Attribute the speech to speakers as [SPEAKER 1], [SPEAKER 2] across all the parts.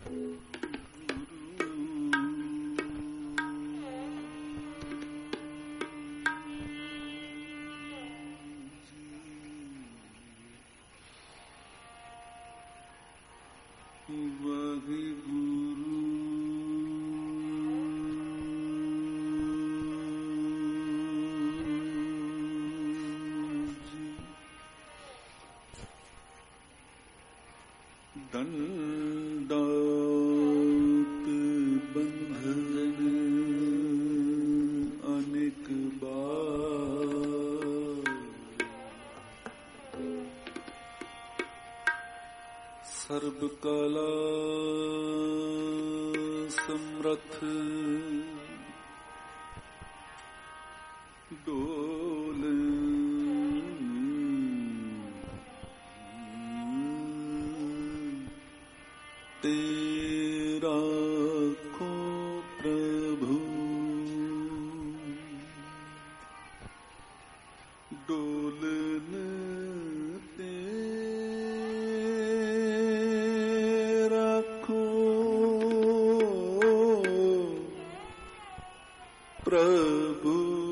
[SPEAKER 1] ਦੰਡਾਤ ਬੰਧਨ ਅਨੇਕ ਬਾਰ ਸਰਬ ਕਲਾ ਸਮਰਥ ਡੋਲ ਤੇਰਾ ਕੋ ਪ੍ਰਭੂ ਡੋਲਨ ਤੇਰਾ ਕੋ ਪ੍ਰਭੂ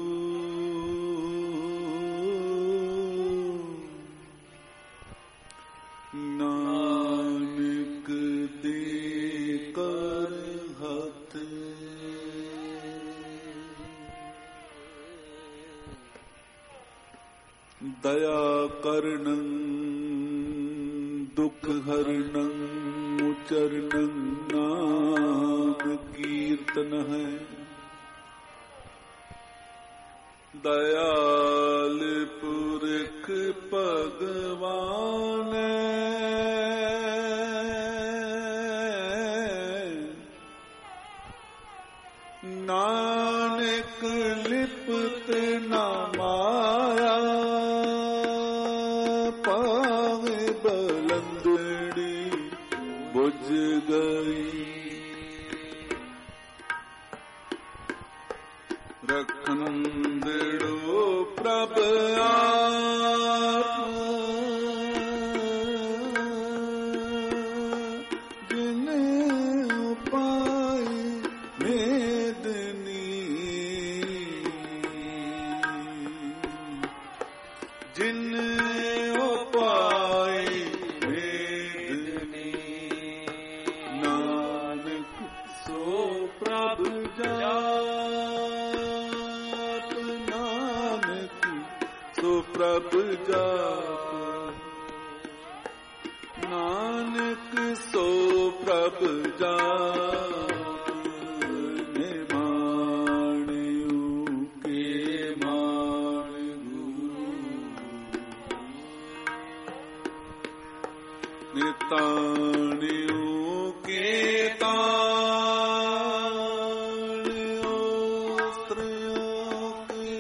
[SPEAKER 1] ਨਾਨਕ ਦੇ ਕਰ ਹੱਥ ਦਇਆ ਕਰਨੰ ਦੁਖ ਹਰਨੰ ਉਚਰਨੰ ਨਾਮ ਕੀਰਤਨ ਹੈ ਦਇਆਲ ਪੁਰਖ ਭਗਵਾਨ ਨਾਨਕ ਲਿਪਤ ਨਾ ਮਾਇਆ ਪਾਵੇ ਬਲੰਦੜੀ ਬੁਝ ਗਈ ਰਖੰਦੜੋ ਪ੍ਰਭ ਆਪ ਜਿਨ ਉਪਾਇ ਮੇਦਨੀ ਜਿਨ ਉਪਾਇ ਮੇਦਨੀ ਨਾਨਕ ਸੋ ਪ੍ਰਭ ਜਾਪ ਨਾਨਕ ਸੋ ਪ੍ਰਭ ਜਾਪ ਨਾਨਕ ਸੋ ਪ੍ਰਭ ਜਾਪ ਤਾਣਿਓ ਕੇ ਤਾਣਿਓ ਸ੍ਰਿਓ ਕੀ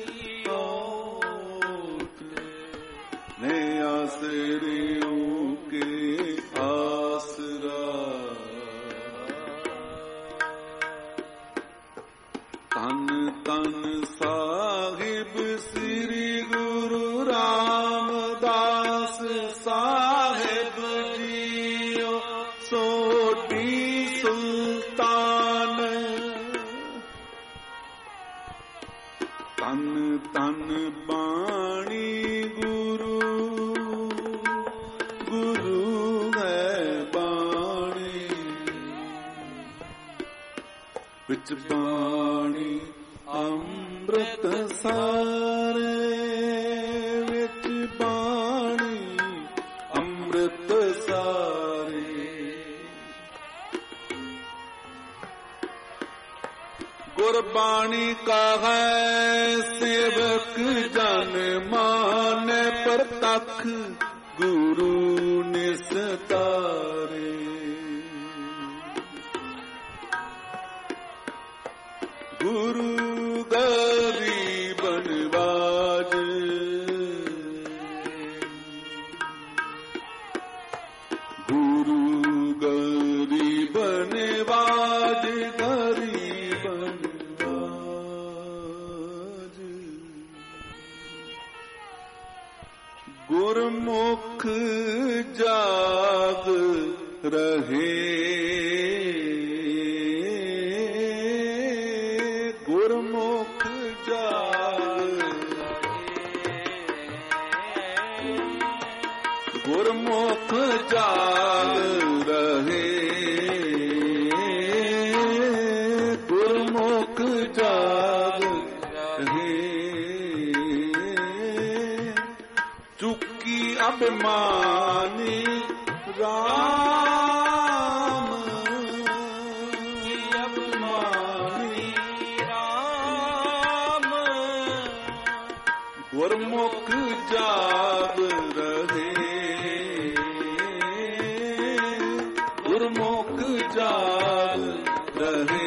[SPEAKER 1] ਔਤ ਨੇ ਆਸਰਿਓ ਕੇ ਆਸਰਾ ਤਨ ਤਨ ਸਾਹਿਬ ਸ੍ਰੀ ਗੁਰੂ ਰਾਮਦਾਸ ਸਾਹਿਬ ਸੋਢੀ ਸੁਲਤਾਨ ਤਨ ਤਨ ਬਾਣੀ ਗੁਰੂ ਗੁਰੂ ਹੈ ਬਾਣੀ ਵਿੱਚ ਬਾਣੀ ਅੰਮ੍ਰਿਤ ਸਾਰੇ ਵਿੱਚ ਬਾਣੀ ਅੰਮ੍ਰਿਤ ਸਾਰੇ ਗੁਰਬਾਣੀ ਕਹੈ ਸੇਵਕ ਜਨ ਮਾਨੈ ਪ੍ਰਤੱਖ ਗੁਰੂ ਨਿਸਤਾਰੇ ਗੁਰੂ ਗਰੀਬਨ ਬਾਜ ਗੁਰੂ ਗਰੀਬਨ ਬਾਜ ਗਰੀਬਨ ਬਾਜ ਗੁਰਮੁਖ ਜਾਗ ਰਹੇ ਅਭਿਮਾਨੀ ਰਾਮ ਅਭਿਮਾਨੀ ਰਾਮ ਗੁਰਮੁਖ ਜਾਗ ਰਹੇ ਗੁਰਮੁਖ ਜਾਗ ਰਹੇ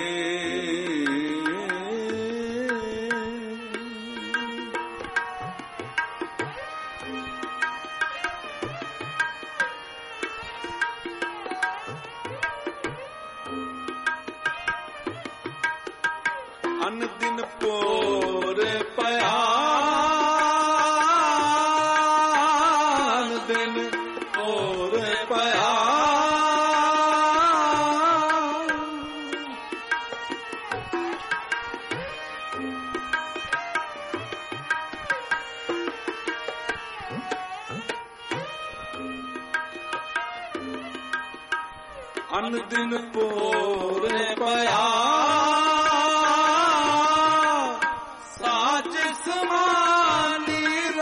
[SPEAKER 1] ਅਨ ਦਿਨ ਪੋਰ ਪਿਆ ਅਨ ਦਿਨ ਪੋਰ ਪਿਆ ਅਨ ਦਿਨ ਪੋਰ ਪਿਆ ਸਾਚ ਸਮਾਨੀ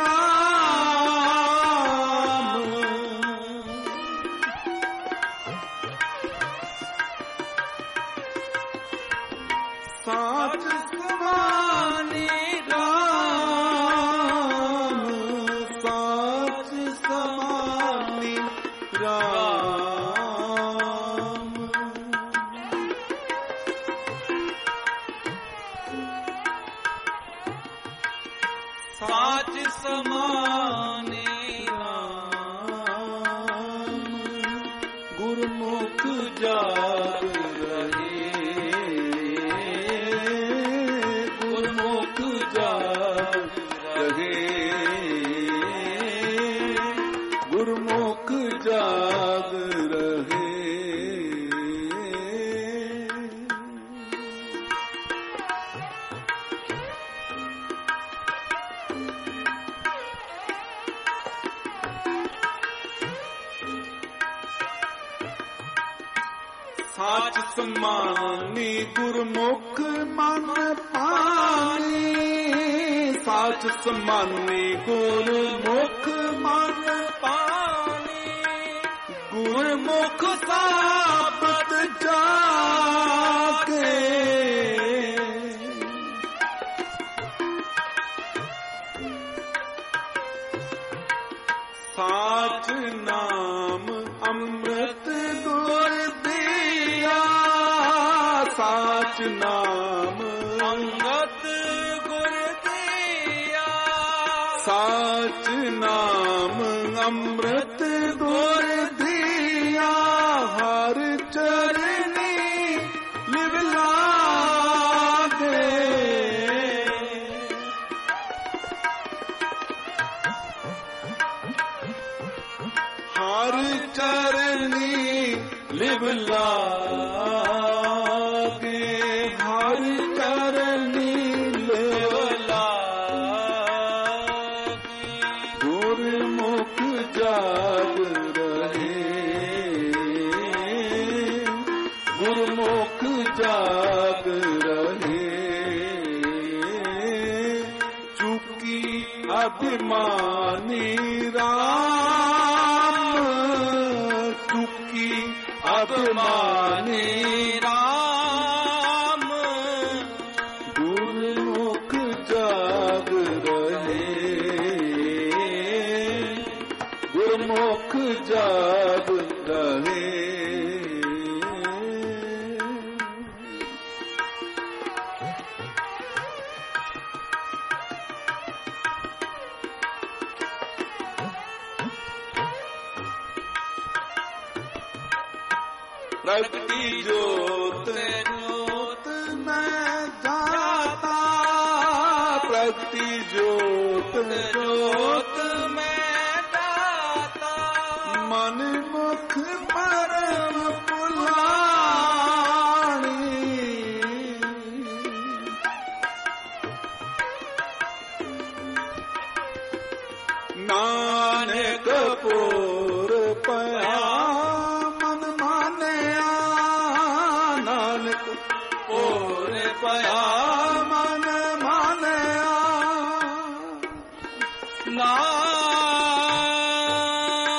[SPEAKER 1] ਰਾਮ ਸਾਚ ਸਮਾਨੀ ਰਾਮ ਸਾਚ ਸਮਾਨੀ ਰਾਮ ਸਾਚ ਸਮਾਨੇ ਰਾਮ ਗੁਰਮੁਖ ਜਾਗ ਰਹੇ ਗੁਰਮੁਖ ਜਾਗ ਰਹੇ ਗੁਰਮੁਖ ਜਾਗ ਰਹੇ ਸਾਚ ਸਮਾਨੀ ਗੁਰਮੁਖ ਮਨ ਪਾਣੀ ਸਾਚ ਸਮਾਨੀ ਗੁਰਮੁਖ ਮਨ ਪਾਣੀ ਗੁਰਮੁਖ ਸਾਬਤ ਜਾਕੇ ਸਾਚ ਨਾਮ ਅੰਮ੍ਰਿਤ ਗੁਰ ਸਾਚ ਨਾਮ ਅੰਗਤ ਗੁਰ ਦੀਆ ਸਾਚ ਨਾਮ ਅੰਮ੍ਰਿਤ ਗੁਰ ਦੀਆ ਹਰ ਚਰਨੀ ਲਿਵ ਲਾਗੇ ਹਰ ਚਰਨੀ ਲਿਵ ਲਾਗੇ ਹਰ ਚਰਨੀ ਲਿਵ ਲਾਗੇ ਗੁਰਮੁਖ ਜਾਗ ਰਹੇ ਗੁਰਮੁਖ ਜਾਗ ਰਹੇ ਚੁਕੀ ਅਭਿਮਾਨੀ ਰਾਮ ਚੁਕੀ ਅਭਿਮਾਨੀ ਰਾਮ ਗੁਰਮੁਖ ਜਾਗ ਰਹੇ ਗੁਰਮੁਖ ਜਾਗ ਰਹੇ प्रगति जोत जोत मैं जाता प्रगति जोत जोत मैं जाता मन मुख परम पुलाणी नानक पुर पया ਪਿਆ ਮਨ ਮਾਨਿਆ ਨਾਨਕ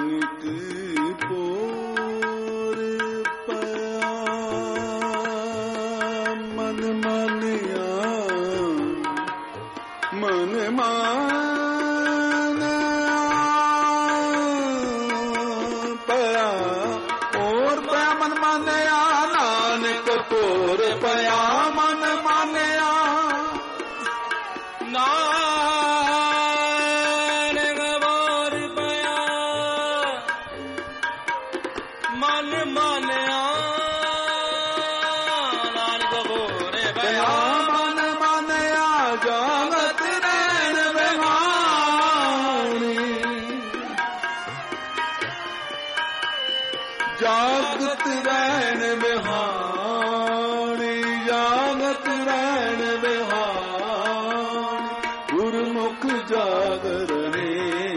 [SPEAKER 1] पोर पया मन मानिया मन मान पया और पया मन मानिया नानक पोर पया मन मानिया जागत रहन बिहानी जागत रहन बिहानी गुरमुख जाग रहे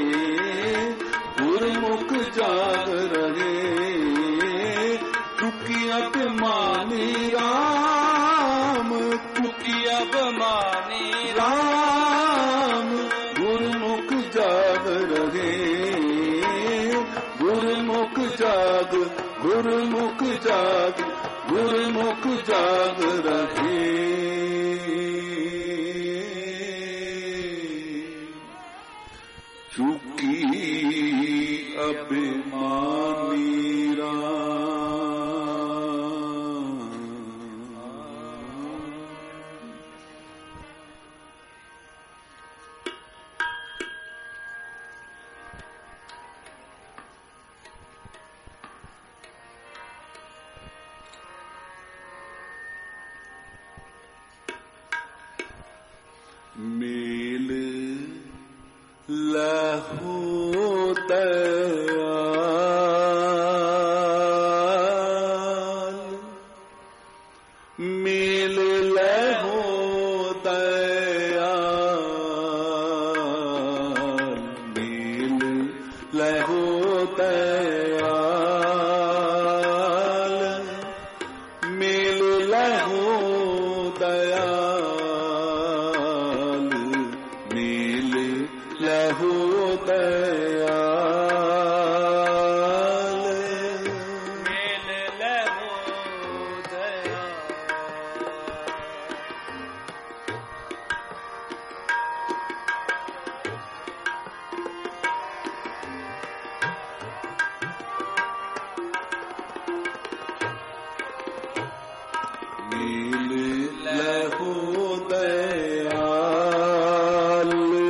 [SPEAKER 1] गुरमुख जाग रहे चुकी अभिमानी राम चुकी अभिमानी राम गुरमुख जाग रहे गुरमुख जाग गुरमुख जाग गुरमुख जाग रहे चुकी अभिमानी मेल लहू दयाल मेल लहू दयाल मेल लहू दयाल मेल लहू दयाल लहू दयाल मेल लहू दयाल मेल लहू दयाल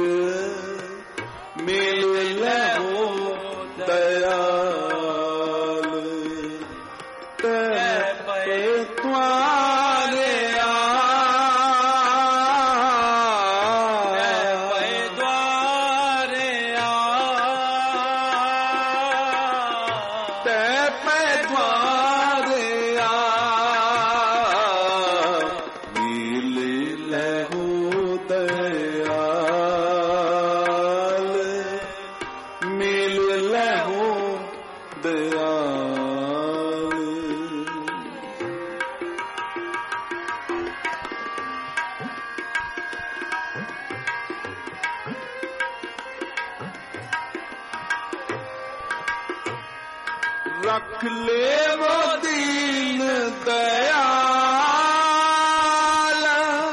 [SPEAKER 1] मेल लहू दयाल ते तुम्हारे द्वारे ते द्वारे मेल लहू दयाल मेल लहू दयाल रख ले वो दीन दयाल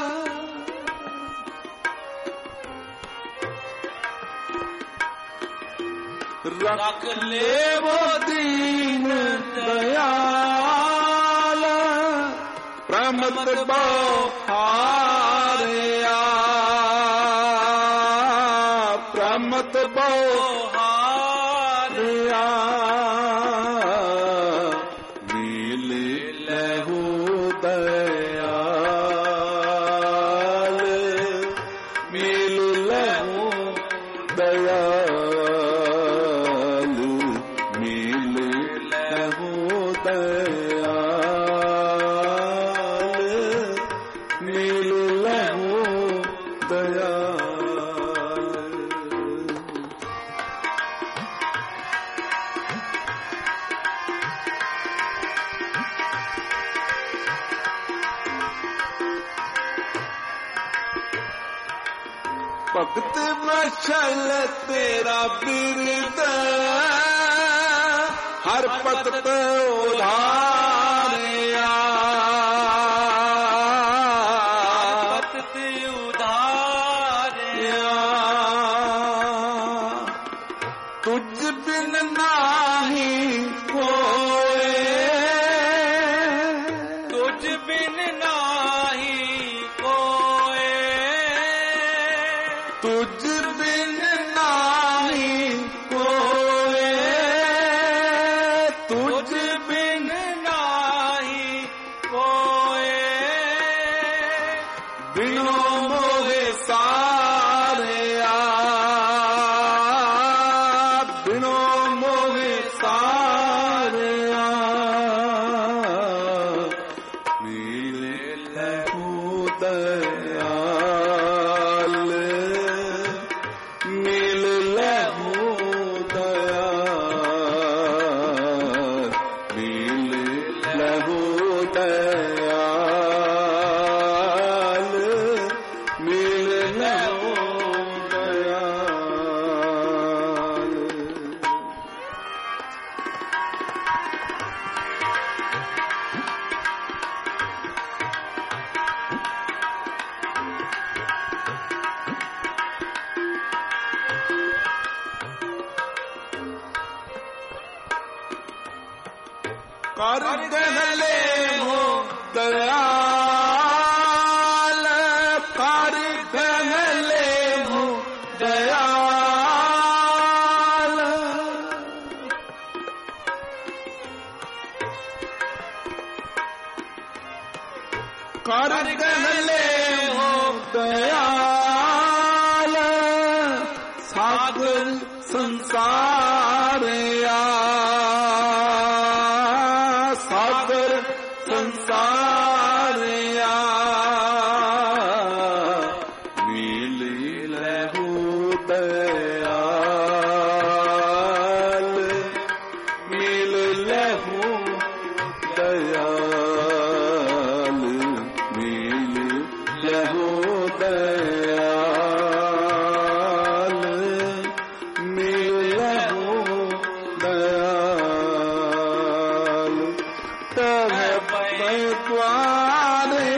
[SPEAKER 1] रख ले वो दीन दयाल प्रमत बहारिया प्रमत बहारिया मेल लहू दयाल मेल लहू दयाल मेल लहू दयाल मेल लहू दयाल भगत मशल तेरा बिरद हर भगत उधारिया भगत उधारिया तुझ बिन नाही कोई तुझ बिन नाही कोई तुझ बिन नाही कोई तुझ बिन नाही कोई बिनो मोहे सारिया बिनो मोहे सारिया मिले लहू दयाल मिल लहू दयाल मिल लहू दयाल मिल लहू दयाल कर गहले हो दयाल कर गहले हो दयाल कर गहले हो दयाल सागर संसारिया सागर संसारिया मिल लहू दयाल मिल लहू दयाल मिल लहू दयाल मिल लहू दयाल तब द्वारे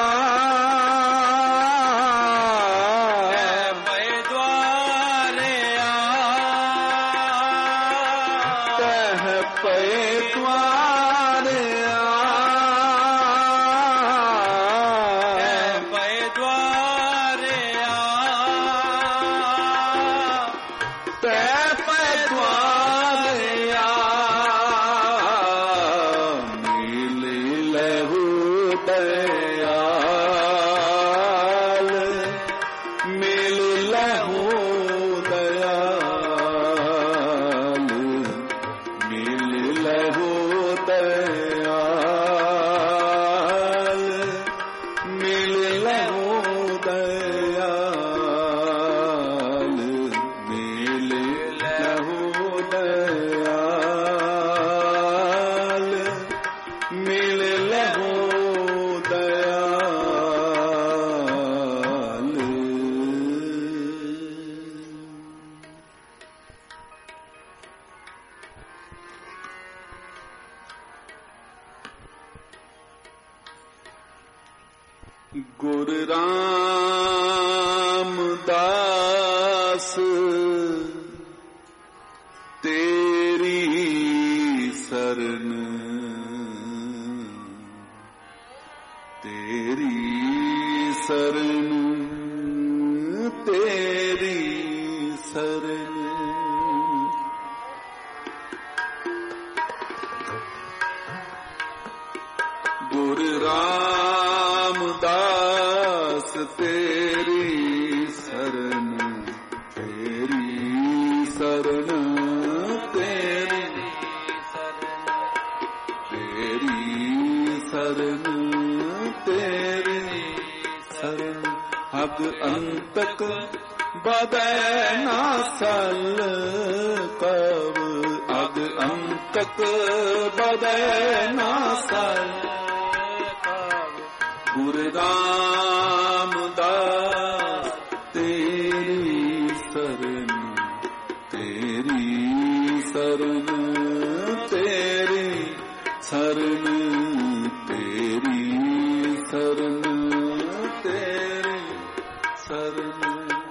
[SPEAKER 1] दयाल मिल लहू दयाल मिल लहू दयाल मिल लहू दयाल मिल लहू दयाल मिल लहू दयाल गुरु रामदास तेरी शरण तेरी शरण तेरी शरण गुरु रामदास तेरी शरण तेरी शरण तेरी तेरी शरण तेरी शरण हद अंतक बदै ना सल कब अद अंतक बदै ना सल गुरु रामदास तेरी ਤੇਰੀ ਸਰਨ ਤੇਰੀ ਸਰਨ ਤੇਰੀ ਸਰਨ।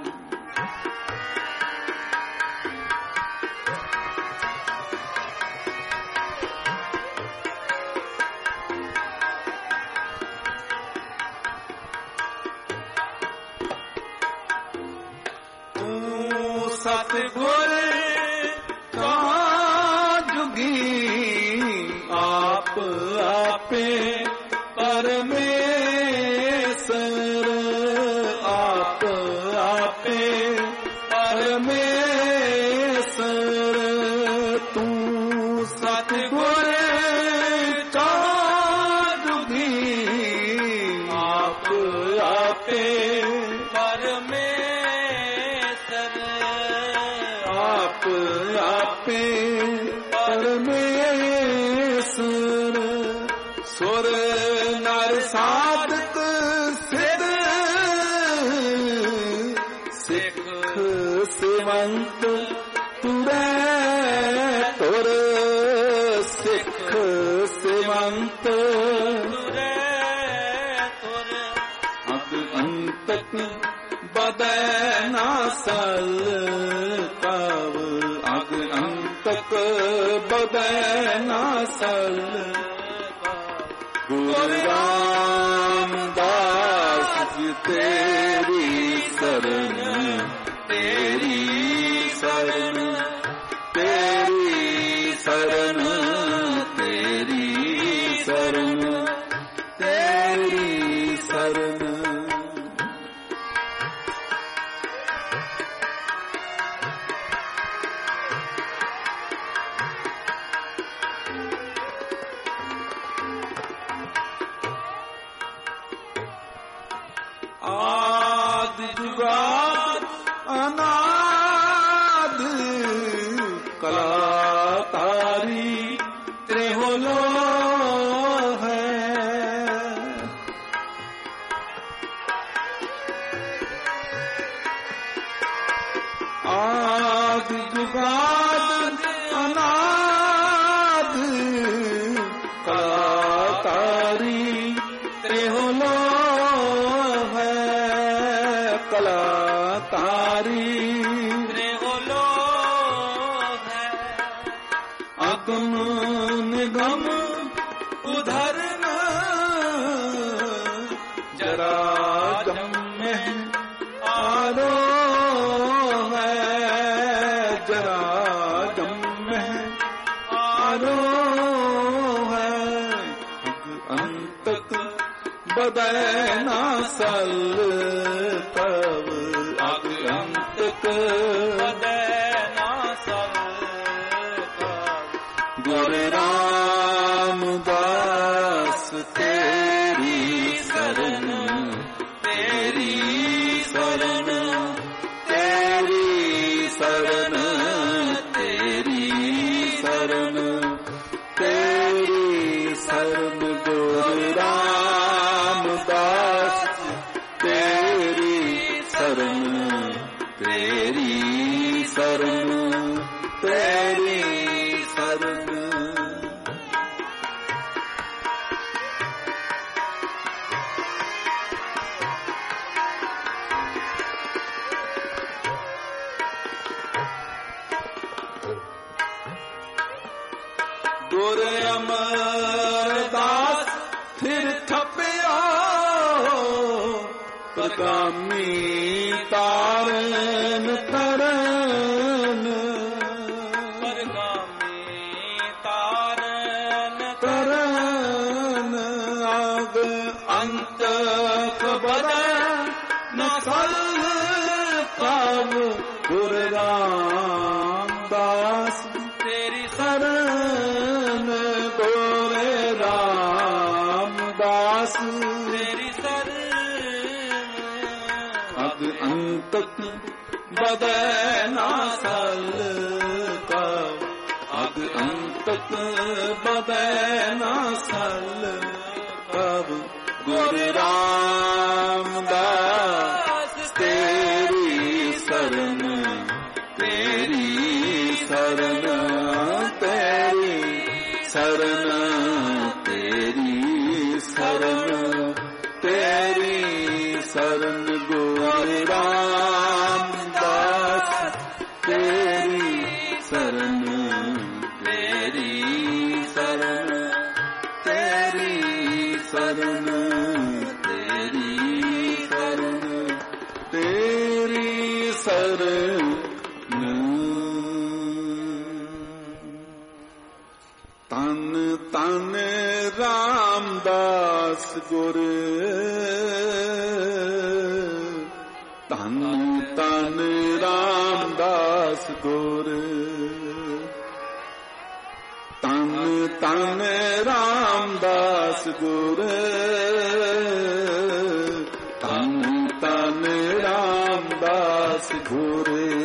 [SPEAKER 2] ਸਤਿਗੁਰ ਕਾ ਜੁਗੀ
[SPEAKER 1] ਆਪ ਆਪੇ ਪਰਮੇਸ਼ਰ ਆਪ ਆਪੇ ਪਰਮੇਸ਼ਰ ਤੂੰ ਸਤਿਗੁਰ ਕਾ ਜੁਗੀ ਆਪ ਆਪੇ ਆਪ ਆਪੇ ਪਰਮੇਸ਼ਰ ਸੁਰ ਨਰ ਸਾਧਕ ਸਿਧ ਸਿੱਖ ਸਿਵੰਤ ਤੁਰੈ ਤੁਰ ਸਿੱਖ ਸਿਵੰਤ ਤੁਰੈ ਤੁਰ ਅਗ ਅੰਤਕ ਬਦੈ ਨਾ ਸਲ ਕਵ ਅਗ ਅੰਤਕ ਬਦੈ ਨਾ ਸਲ। ਗੁਰੂ ਰਾਮਦਾਸ ਜੀ ਤੇਰੀ ਸਰਨ ਤੇਰੀ ਸਰਨ ਤੇਰੀ ਸਰਨ ਤੇਰੀ ਸਰਨ ਤੇਰੀ ਸਰਨ। ਆਦ ਜੁਗਾਦ ਅਨਾਦ ਕਲਾਤਾਰੀ ਤ੍ਰਿਹੋ ਲੋ ਹੈ। ਆਦ ਜੁਗਾਦ ਅਨਾਦ ਕਲਾਤਾਰੀ ਤ੍ਰਿਹੋ ਲੋ ਕਲਾਤਾਰੀ ਤ੍ਰਿਹੋ ਲੋ ਹੈ। ਅਗਮ ਨਿਗਮ ਉਧਰਨ ਜਰਾ ਜੰਮੇ ਆਰੋ ਹੈ ਜਰਾ ਜੰਮੇ ਆਰੋ ਹੈ। ਅੰਤਕ ਬਦੈ ਨਾ ਸਲ ਕਵ ਅਗ ਅੰਤਕ ਬਦੈ ਨਾ ਸਲ ਕਵ। ਗੁਰ ਰਾਮਦਾਸ ਤੇਰੀ ਸਰਨ ਤੇਰੀ ਸਰਨ ਤੇਰੀ ਸਰਨ ਤੇਰੀ ਸਰਨ ਤੇਰੀ ਸਰਨ। ਗੁਰ ਰਾਮਦਾਸ ਤੇਰੀ ਸਰਨ ਤੇਰੀ ਸਰਨ ਤੇਰੀ ਸਰਨ। ਗੁਰ ਅਮਰਦਾਸ ਥਿਰ ਥਪਿਆ ਪ੍ਰਗਾਮੀ ਤਾਰਨ ਤਰਨ ਪ੍ਰਗਾਮੀ ਤਾਰਨ ਤਰਨ ਆਗ ਅੰਤ ਖਬਰ ਨ ਸਲ ਕਵ। ਗੁਰ ਰਾਮਦਾਸ ਤੇਰੀ ਸਰਨ ਗੁਰ ਰਾਮਦਾਸ ਤੇਰੀ ਸਰਨ ਅਗ ਅੰਤਕ ਬਦੈ ਨਾ ਸਲ ਕਵ ਅਗ ਅੰਤਕ ਬਦੈ ਨਾ ਸਲ ਕਵ। ਗੁਰ ਰਾਮਦਾਸ ਤੇਰੀ ਸਰਨ ਤੇਰੀ ਸਰਨ ਤੇ ਸਰਨ ਤੇਰੀ ਸਰਨ ਤੇਰੀ ਸਰਨ ਗੁਰੂ ਰਾਮਦਾਸ ਤੇਰੀ ਸਰਨ ਤੇਰੀ ਸਰਨ ਤੇਰੀ ਸਰਨ ਤੇਰੀ ਸਰਨ ਤੇਰੀ ਸਰਨ ਤਨ ਤਨ ਰਾਮਦਾਸ ਗੁਰ ਤਨ ਤਨ ਰਾਮਦਾਸ ਗੁਰ ਤਨ ਤਨ ਰਾਮਦਾਸ ਗੁਰ ਤਨ ਤਨ ਰਾਮਦਾਸ ਗੁਰ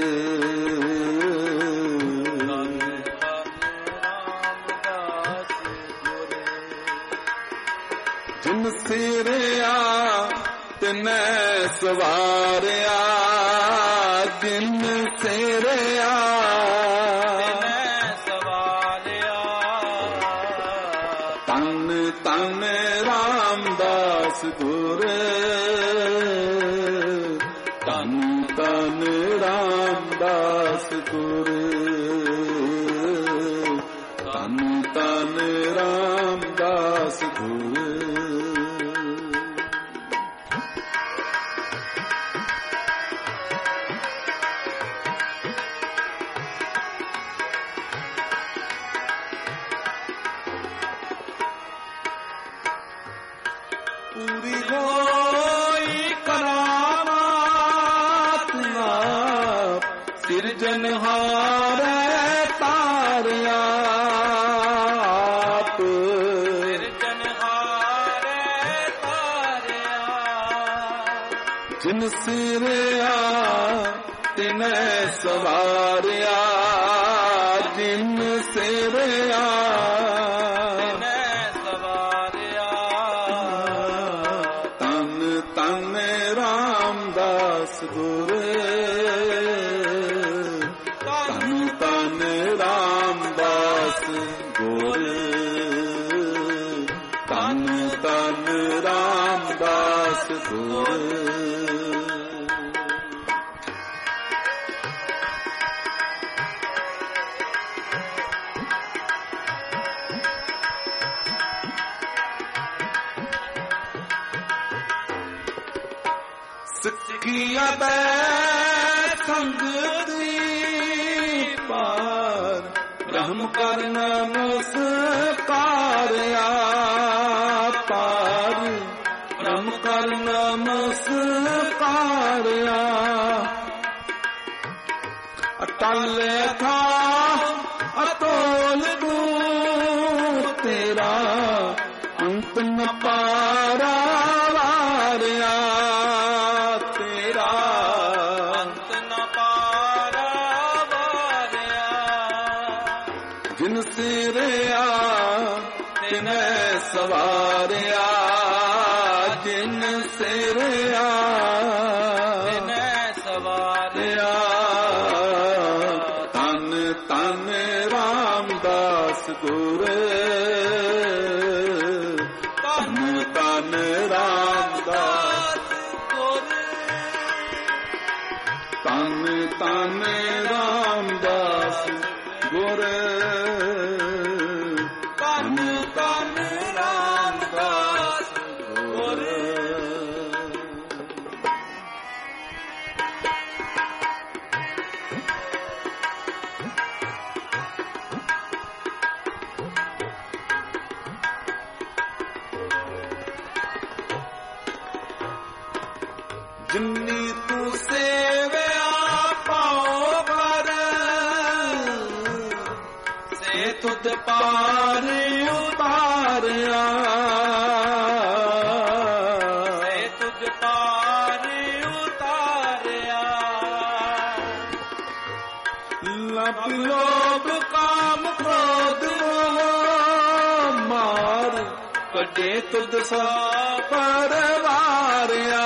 [SPEAKER 1] ਜਿਨ ਸਿਰਿਆ ਤਿਨੈ ਸਵਾਰਿਆ ਜਿਨ ਸਿਰਿਆ ਤਿਨੈ ਸਵਾਰਿਆ ਤਨ ਤਨ ਰਾਮਦਾਸ ਗੁਰ ਤਨ ਤਨ ਰਾਮਦਾਸ ਗੁਰ ਤਨ ਤਨ ਰਾਮਦਾਸ ਗੁਰ ਪੂਰੀ ਹੋਈ ਕਰਾਮਾਤ ਆਪ ਸਿਰਜਨਹਾਰੈ ਤਾਰਿਆ ਆਪ ਸਿਰਜਨਹਾਰੈ ਤਾਰਿਆ ਜਿਨ ਸਿਰਿਆ ਤਿਨੈ ਸਵਾਰਿਆ ਜਿਨ ਸਿਰਿਆ ਗੁਰ ਤਨ ਤਨ ਰਾਮਦਾਸ ਗੁਰ ਤਨ ਤਨ ਰਾਮਦਾਸ ਗੁਰ ਸਿੱਖੀਆ ਬੈ ਸੰਗਤੀ ਪਾਰ ਬ੍ਰਹਮ ਕਰ ਨਮਸਕਾਰਿਆ ਪਾਰ ਬ੍ਰਹਮ ਕਰ ਨਮਸਕਾਰਿਆ ਅਟਲ ਥਾ ਅਤੋਲ ਦੂਰ ਤੇਰਾ ਅੰਤ ਨ ਪਾਰਾ ਵਾਰਿਆ ਜਿਨ ਸਿਰਿਆ ਤਿਨੈ ਸਵਾਰਿਆ ਜਿਨ ਸਿਰਿਆ ਤਿਨੈ ਸਵਾਰਿਆ ਤਨ ਤਨ ਰਾਮਦਾਸ ਗੁਰ ਤਨ ਤਨ ਰਾਮਦਾਸ ਗੁਰ ਤਨ ਤਨ ਰਾਮਦਾਸ ਗੁਰ ਤਨ ਤਨ ਰਾਮਦਾਸ ਗੁਰ ਜਿੰਨੀ ਤੂੰ ਸੇਵਿਆ ਪਾਉ ਪਰ ਸੇ ਤੁਧ ਪਾਰ ਉਤਾਰਿਆ ਸੇ ਤੁਧ ਪਾਰ ਉਤਾਰਿਆ ਲਭ ਲੋਭ ਕਾਮ ਕ੍ਰੋਧ ਮਾਰ ਕੱਢੇ ਤੁਧ ਸਾ ਪਰਵਾਰਿਆ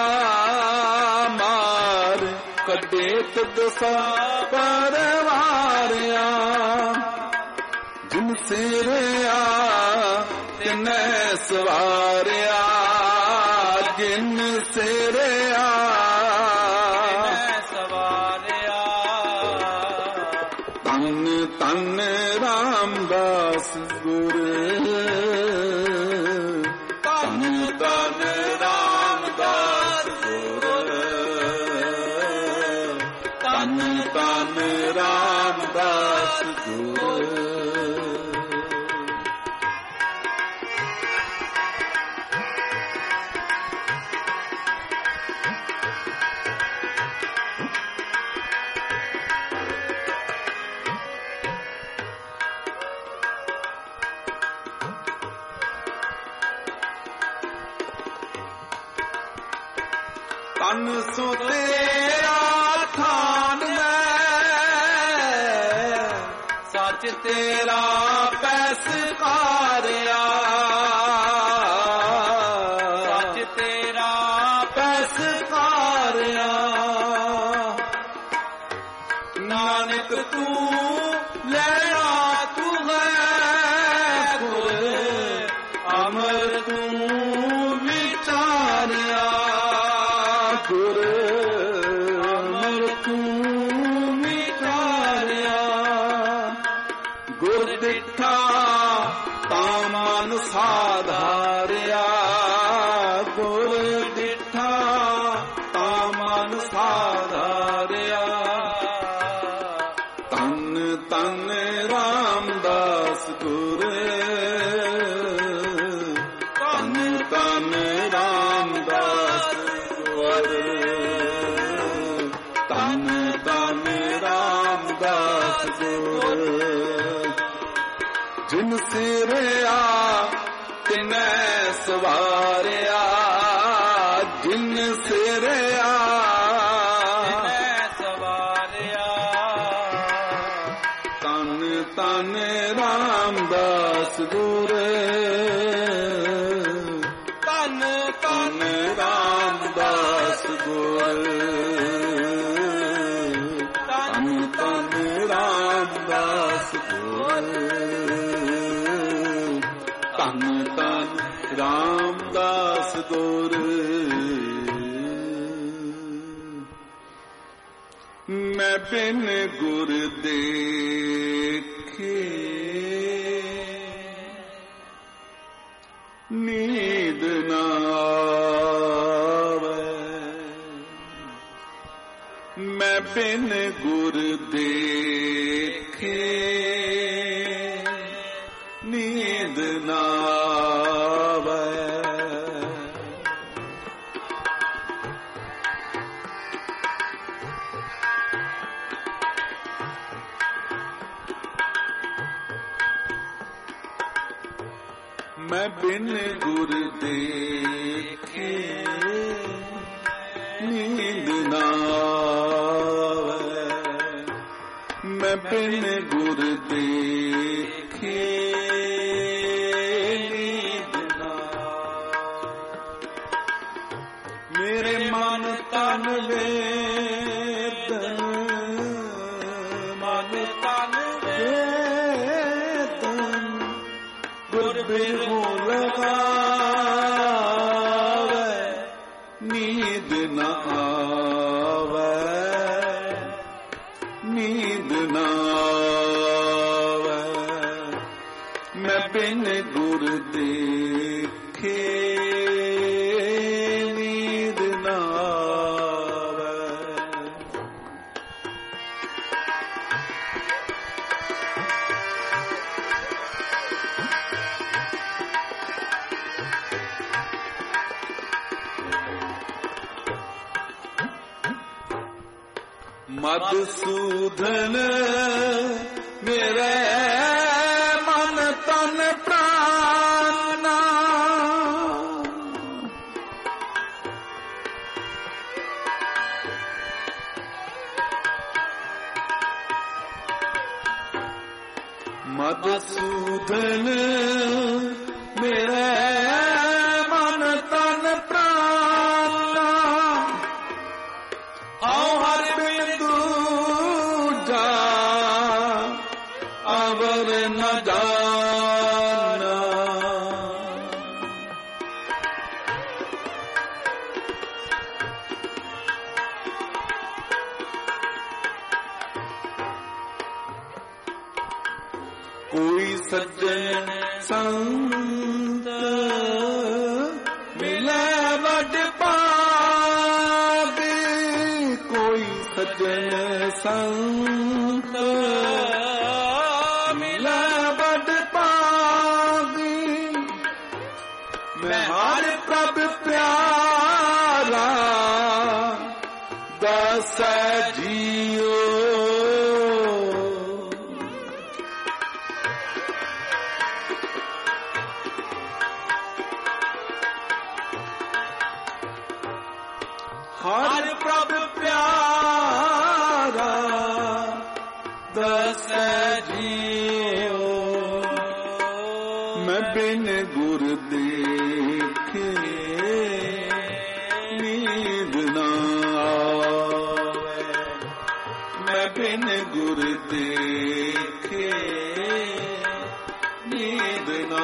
[SPEAKER 1] ਮਾਰ ਕੱਢੇ ਤੁਧ ਸਾ ਪਰਵਾਰਿਆ ਜਿਨ
[SPEAKER 2] ਸਿਰਿਆ ਤਿਨੈ ਸਵਾਰਿਆ, ਜਿਨ ਸਿਰਿਆ
[SPEAKER 1] ਸਵਾਰਿਆ।
[SPEAKER 2] ਤਨ ਤਨ ਰਾਮਦਾਸ ਗੁਰ, ਤਨ ਤਨ ਰਾਮਦਾਸ ਗੁਰ, ਤਨ ਤਨ ਰਾਮਦਾਸ ਗੁਰ। ਤਨ ਸੋ ਤੇਰਾ ਥਾਨ ਮੈਂ,
[SPEAKER 1] ਸੱਚ
[SPEAKER 2] ਤੇਰਾ ਪੈਸਕਾਰਿਆ,
[SPEAKER 1] ਸੱਚ ਤੇਰਾ
[SPEAKER 2] ਪੈਸਕਾਰਿਆ। ਨਾਨਕ ਤੂੰ ਲੈਣਾ ਤੂੰ ਹੈ ਗੁਰ, ਅਮਰ ਤੂੰ ਵਿਚਾਰਿਆ ਗੁਰ, ਅਮਰ ਤੂੰ ਵਿਚਾਰਿਆ। ਗੁਰ ਦਿੱਠਾ ਤਾਂ ਮਨ ਸਾਧਾਰਿਆ, ਗੁਰ ਦਿੱਠਾ ਤਾਂ ਮਨ ਸਾਧਾਰਿਆ। ਤਨ ਤਨ ਰਾਮਦਾਸ ਗੁਰ, ਤਨ ਤਨ ਰਾਮਦਾਸ ਗੁਰ, ਤਨ ਤਨ ਰਾਮਦਾਸ ਗੁਰ। ਜਿਨ ਸਿਰਿਆ ਤਿਨੈ ਸਵਾਰਿਆ, ਜਿਨ ਸਿਰਿਆ
[SPEAKER 1] ਸਵਾਰਿਆ।
[SPEAKER 2] ਤਨ ਤਨ ਰਾਮਦਾਸ ਗੁਰ,
[SPEAKER 1] ਤਨ
[SPEAKER 2] ਤਨ ਰਾਮਦਾਸ ਗੁਰ, ਤਨ ਤਨ ਰਾਮਦਾਸ ਗੁਰ, ਤਨ ਤਨ ਰਾਮਦਾਸ ਗੁਰ। ਮੈਂ ਬਿਨ ਗੁਰ ਦੇਖੇ ਨੀਂਦ ਨਾ ਆਵੇ, ਮੈਂ ਬਿਨ ਗੁਰ ਦੇਖੇ ਨੀਂਦ ਨਾ ਆਵੇ। ਮੈਂ ਬਿਨ ਗੁਰ ਦੇਖੇ ਨੀਂਦ ਨਾ ਆਵੇ, ਮੈਂ ਬਿਨ ਗੁਰ ਦੇਖੇ ਨੀਂਦ ਨਾ ਆਵੇ। ਮੇਰੇ ਮਨ ਤਨ ਵੇਦਨ,
[SPEAKER 1] ਮਨ ਤਨ
[SPEAKER 2] ਵੇਦਨ ਗੁਰ ਬਿਰਹੂ ਲਗਾਵੇ, ਨੀਂਦ ਨਾ ਆਵੇ, ਨੀਂਦ ਨਾ ਆਵੇ। ਮੈਂ ਬਿਨ ਗੁਰ ਦੇਖੇ ਨੀਂਦ ਨਾ ਆਵੇ। ਮਧੂਸੂਦਨ ਮੇਰੇ ਮਨ ਤਨ ਪ੍ਰਾਨਾ, ਮਧੂਸੂਦਨ ਮੇਰੇ ਮਨ ਤਨ ਪ੍ਰਾਨਾ। ਹਉ ਹਰ ਬਿੰਦੂ ਜਾ ਅਵਰ ਨ ਜਾ ਕੋਈ ਸੱਜਣ ਸੰਤ ਮਿਲੇ ਵੱਡ ਭਾਗ, ਕੋਈ ਸੱਜਣ ਸੰਤ ਮਿਲੇ ਵੱਡ ਭਾਗ। ਮੈਂ ਹਰ ਪ੍ਰਭ ਪਿਆਰਾ ਦਸੈ ਜੀਓ, ਹਰ ਪ੍ਰਭ ਪਿਆਰਾ ਦਸੈ ਜੀਓ। ਮੈਂ ਬਿਨ ਗੁਰ ਦੇਖੇ ਨੀਂਦ ਨਾ ਆਵੇ, ਮੈਂ ਬਿਨ ਗੁਰ ਦੇਖੇ ਨੀਂਦ ਨਾ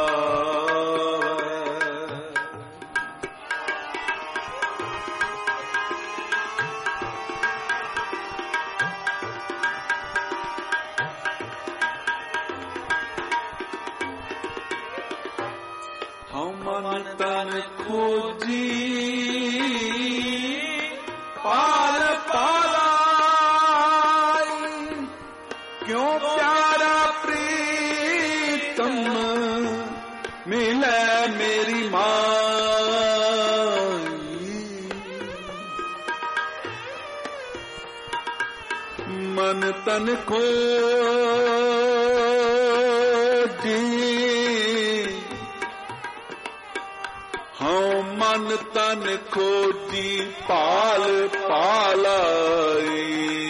[SPEAKER 2] ਮਨ ਤਨ ਖੋਜੀ ਪਾਲ ਪਾਲਾਈ, ਕਿਉਂ ਪਿਆਰਾ ਪ੍ਰੀਤਮ ਮਿਲੇ ਮੇਰੀ ਮਾਈ। ਮਨ ਤਨ ਖੋਜੀ ਹਉ ਮਨ ਤਨ ਖੋਜੀ ਪਾਲ ਪਾਲਾਈ,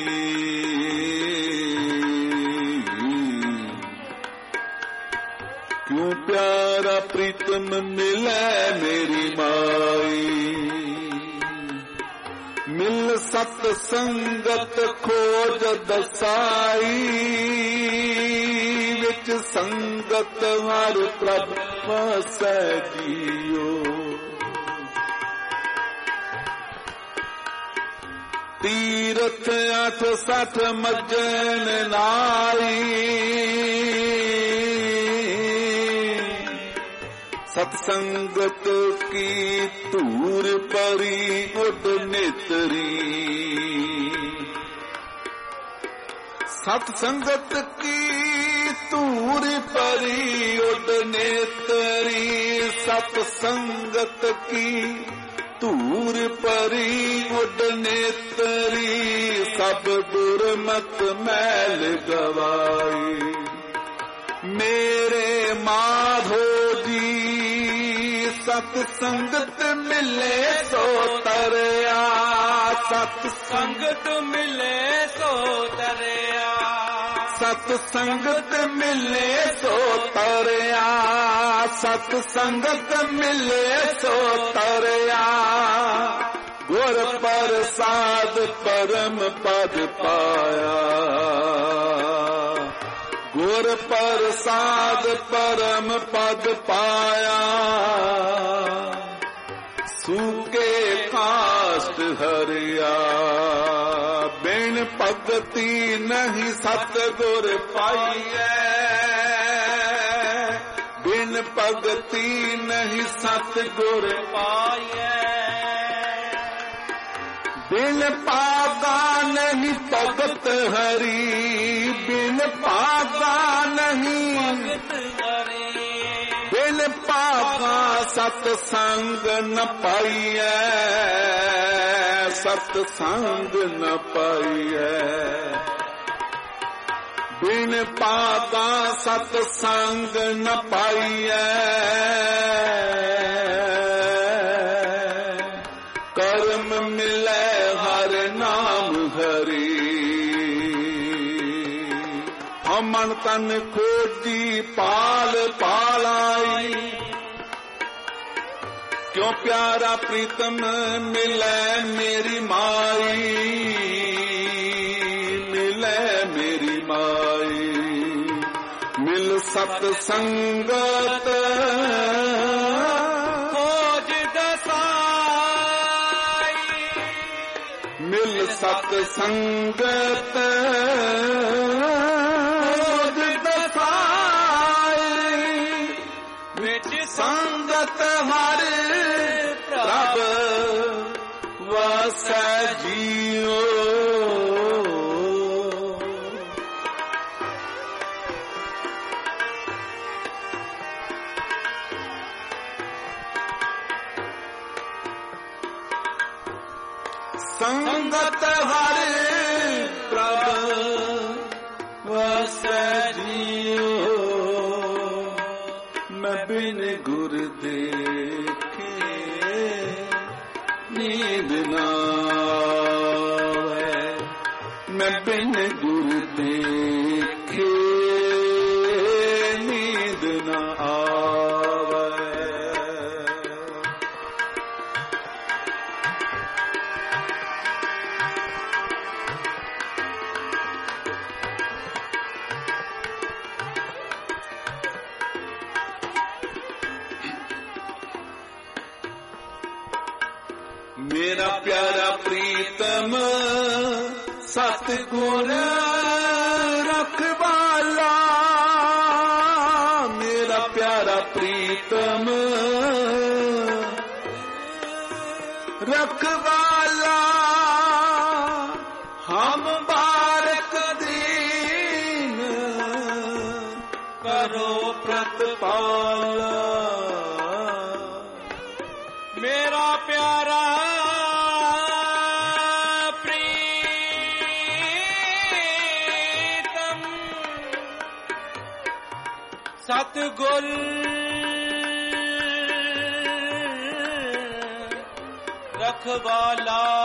[SPEAKER 2] ਕਿਉਂ ਪਿਆਰਾ ਪ੍ਰੀਤਮ ਮਿਲੇ ਮੇਰੀ ਮਾਈ। ਮਿਲ ਸਤ ਸੰਗਤ ਖੋਜ ਦਸਾਈ, ਵਿੱਚ ਸੰਗਤ ਹਰ ਪ੍ਰਭ ਵਸੈ ਜੀਓ। ਤੀਰਥ 860 ਮੱਜਨ ਨਾਈ, ਸਤ ਸੰਗਤ ਕੀ ਧੂਰ ਪਰੀ ਉਡ ਨੇਤਰੀ। ਸਤ ਸੰਗਤ ਕੀ ਧੂਰ ਪਰੀ ਉਡ ਨੇਤਰੀ, ਸਤ ਸੰਗਤ ਕੀ ਧੂਰ ਪਰੀ ਉਡ ਨੇਤਰੀ। ਸਭ ਦੁਰਮਤ ਮੈਲ ਗਵਾਈ, ਮੇਰੇ ਮਾਧੋ ਜੀ ਸਤ ਸੰਗਤ ਮਿਲੇ ਸੋ ਤਰਿਆ, ਸਤ ਸੰਗਤ ਮਿਲੇ ਸੋ ਤਰਿਆ, ਸਤ ਸੰਗਤ ਮਿਲੇ ਸੋ ਤਰਿਆ, ਸਤ ਸੰਗਤ ਮਿਲੇ ਸੋ ਤਰਿਆ। ਗੁਰ ਪ੍ਰਸਾਦ ਪਰਮ ਪਦ ਪਾਇਆ, ਗੁਰ ਪ੍ਰਸਾਦ ਪਰਮ ਪਦ ਪਾਇਆ। ਸੂਕੇ ਕਾਸ਼ਟ ਹਰਿਆ, ਬਿਨ ਭਗਤੀ ਨਹੀਂ ਸਤ ਗੁਰ ਪਾਈਐ, ਬਿਨ ਭਗਤੀ ਨਹੀਂ ਸਤ ਗੁਰ ਪਾਈਐ। ਬਿਨ ਭਾਗਾ ਨਹੀਂ ਭਗਤ ਹਰੀ, ਬਿਨ ਭਾਗਾ ਨਹੀਂ ਭਗਤ ਹਰੀ। ਬਿਨ ਭਾਗਾ ਸਤ ਸੰਗ ਨ ਪਾਈਐ, ਸਤ ਸੰਗ ਨ ਪਾਈਐ। ਬਿਨ ਭਾਗਾ ਸਤ ਸੰਗ ਨ ਪਾਈਐ, ਕਰਮ ਮਿਲੈ ਹਰ ਨਾਮ ਹਰੀ। ਮਨ ਤਨ ਖੋਜੀ ਪਾਲ ਪਾਲਾਈ, ਕਿਉਂ ਪਿਆਰਾ ਪ੍ਰੀਤਮ ਮਿਲੈ ਮੇਰੀ ਮਾਈ, ਮਿਲੈ ਮੇਰੀ ਮਾਈ। ਮਿਲ ਸਤ ਸੰਗਤ ਖੋਜ ਦਸਾਈ, ਮਿਲ ਸਤ ਸੰਗਤ ਖੋਜ ਦਸਾਈ। ਸੰਗਤ ਹਰਿ ਪ੍ਰਭ ਵਸੈ ਜੀਉ। ਮੈਂ ਬਿਨ ਗੁਰ ਦੇਖੇ ਨੀਂਦ ਨਾ ਆਵੈ। ਮੈਂ ਬਿਨ ਗੁਰ ਦੇਖੇ ਨੀਂਦ ਨਾ ਆਵੈ। ਮੇਰਾ ਪਿਆਰਾ ਪ੍ਰੀਤਮ ਸਤਿਗੁਰ ਰਖਵਾਲਾ। ਮੇਰਾ ਪਿਆਰਾ ਪ੍ਰੀਤਮ ਰਖਵਾਲਾ। ਹਮ ਬਾਰਕ ਦੀਨ ਕਰੋ ਪ੍ਰਤਪਾਲਾ।
[SPEAKER 1] ਮੇਰਾ ਪਿਆਰਾ ਸਤਿਗੁਰ ਰਖਵਾਲਾ।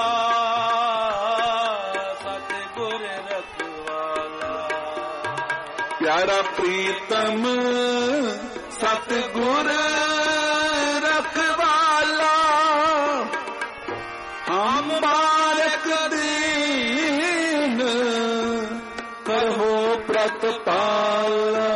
[SPEAKER 1] ਸਤਿਗੁਰ ਰਖਵਾਲਾ।
[SPEAKER 2] ਪਿਆਰਾ ਪ੍ਰੀਤਮ ਸਤਿਗੁਰ ਰਖਵਾਲਾ। ਹਮ ਬਾਰਕ ਦੀਨ ਕਰੋ ਪ੍ਰਤਪਾਲਾ।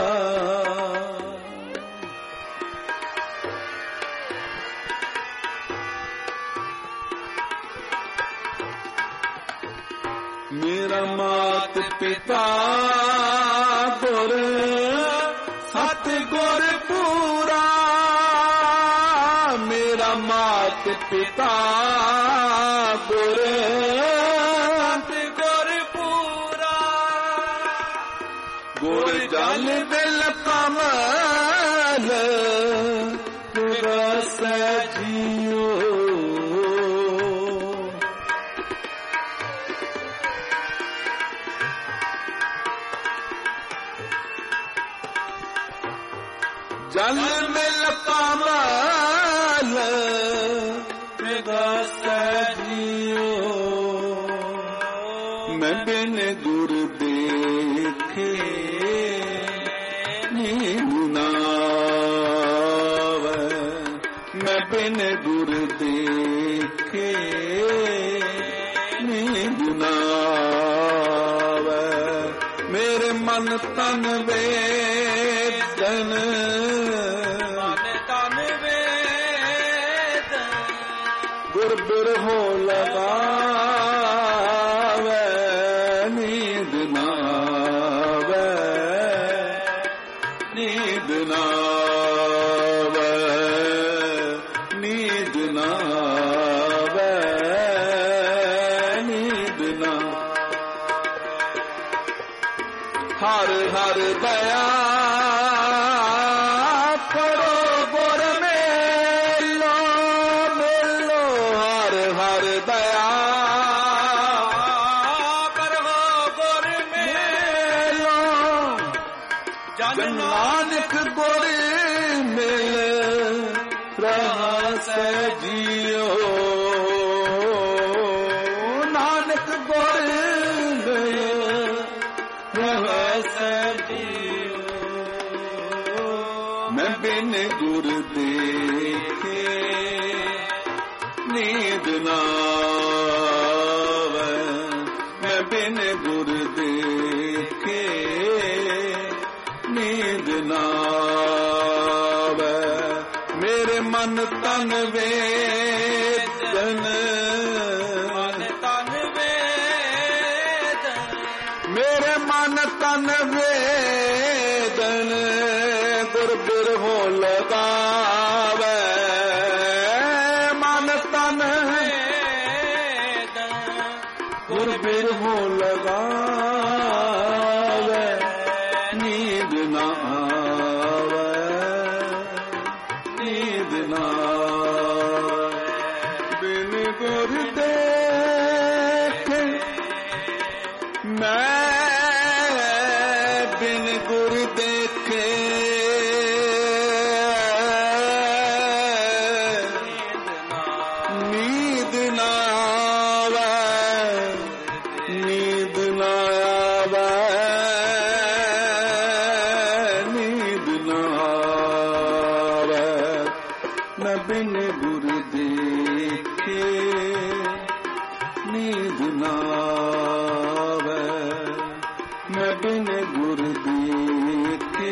[SPEAKER 2] ਮੇਰਾ ਮਾਤ ਪਿਤਾ ਗੁਰ ਸਤਿਗੁਰ ਪੂਰਾ। ਮੇਰਾ ਮਾਤ ਪਿਤਾ ਗੁਰ
[SPEAKER 1] ਸਤਿਗੁਰ ਪੂਰਾ।
[SPEAKER 2] ਗੁਰ ਜਲ ਬਿਲ ਕਮਲ ਵਸੈ ਜੀਉ। ਜਲ ਮਿਲ ਕਮਲ ਵਸੈ ਜੀਉ। ਮੈਂ ਬਿਨ ਗੁਰ ਦੇਖੇ ਨੀਂਦ ਨਾ ਆਵੈ। ਮੈਂ ਬਿਨ ਗੁਰ ਦੇਖੇ ਨੀਂਦ ਨਾ ਆਵੈ। ਮੇਰੇ ਮਨ ਤਨ ਵੇਦਨ ਗੁਰ ਬਿਰਹੋ ਲਗਾਵੈ। ਨੀਂਦ ਨਾ ਆਵੈ। ਨੀਂਦ ਨਾ ਆਵੈ। ਨੀਂਦ ਨਾ ਆਵੈ। ਨੀਂਦ ਨਾ। ਹਰ ਹਰ ਦਇਆ ਨਾਨਕ ਗੁਰ ਮਿਲ ਰਹੈ ਜੀਉ। ਨਾਨਕ ਗੁਰ ਮਿਲ ਰਹੈ ਜੀਉ। ਮੈਂ ਬਿਨ ਗੁਰ ਦੇਖੇ ਨੀਂਦ ਨਾ ਆਵੈ। ਮੈਂ ਬਿਨ ਗੁਰ ਦੇਖੇ ਨੀਂਦ ਨਾ ਆਵੈ। ਮੇਰੇ ਮਨ ਤਨ ਵੇਦਨ ਮੇਰੇ ਮਨ ਤਨ ਵੇਦਨ ਗੁਰ ਬਿਰਹੋ ਲਗਾਵੈ। ਮਨ ਤਨ ਗੁਰ ਬਿਰਹੋ ਲਗਾਵੈ। ਨੀਂਦ ਨਾ ਆਵੈ। ਨੀਂਦ ਨਾ ਬਿਨ ਗੁਰ ਦੇ मैं बिन गुर देखे नींद ना आवे, मैं बिन गुर देखे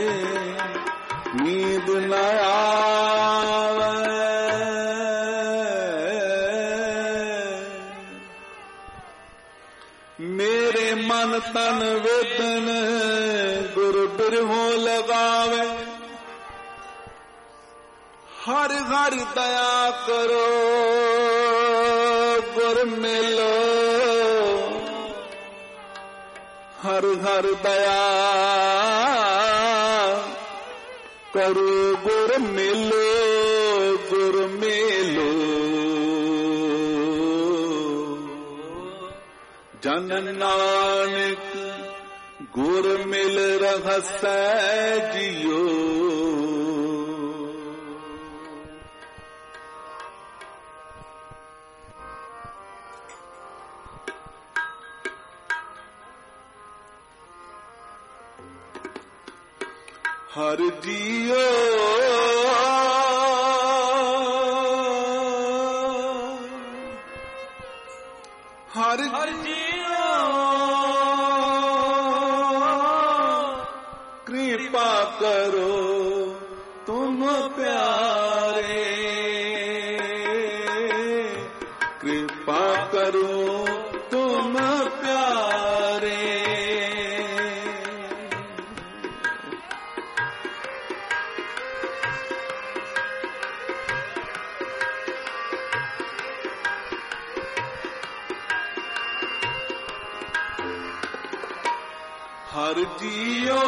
[SPEAKER 2] नींद ना आवे। मेरे मन तन वेदन गुर बिरहों लगावे, हर हर दया करो गुर मिलो, हर हर दया करो गुर मिलो, गुर मिलो। जन नानक गुर मिल रहसै जियो, हर जियो हर जियो कृपा करो तुम प्यारे, कृपा करो तुम प्यारे। हर जियो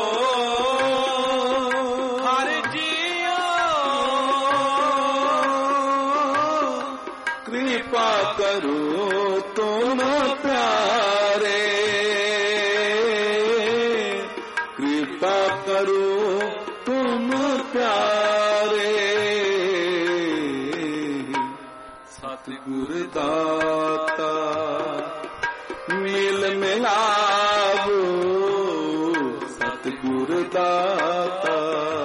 [SPEAKER 2] हर जियो कृपा करो तुम प्यारे, कृपा करो तुम प्यारे। सतगुर दाता मिल मिलावो, सतगुर दाता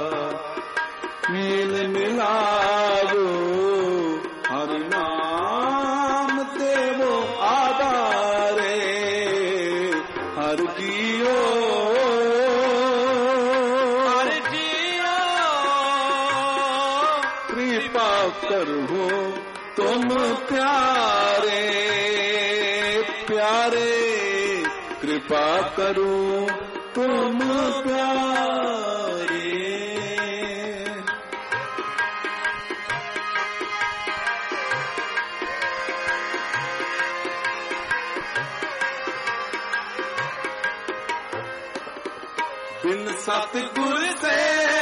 [SPEAKER 2] मिल मिलावो, हर नाम देवो आधारे। हर जियो हर जियो कृपा करो तुम प्यारे, प्यारे कृपा करो तुम प्यारे। बिन सतगुर से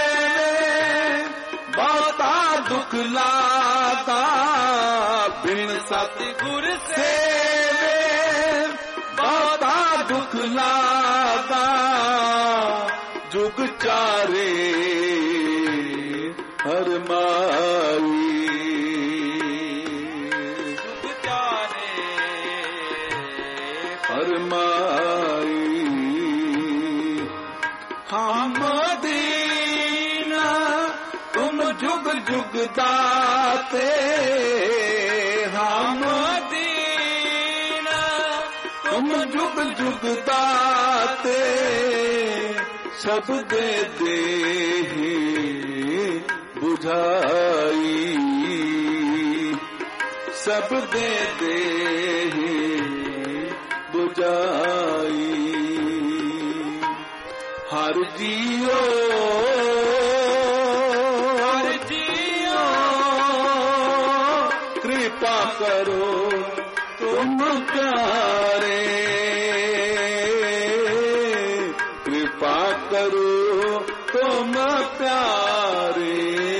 [SPEAKER 2] बहुता दुख लाता, बिन सतगुर से बहुता दुख लाता। जुग चारे हर माई, जुग चारे हर माई। हम दीना तुम जुग जुग दाते, हम दीना तुम जुग जुग दाते। सब दे देहि बुझाई, सब दे देहि बुझाई। हर जियो हर जियो कृपा करो तुम प्यारे, कृपा करो तुम प्यारे।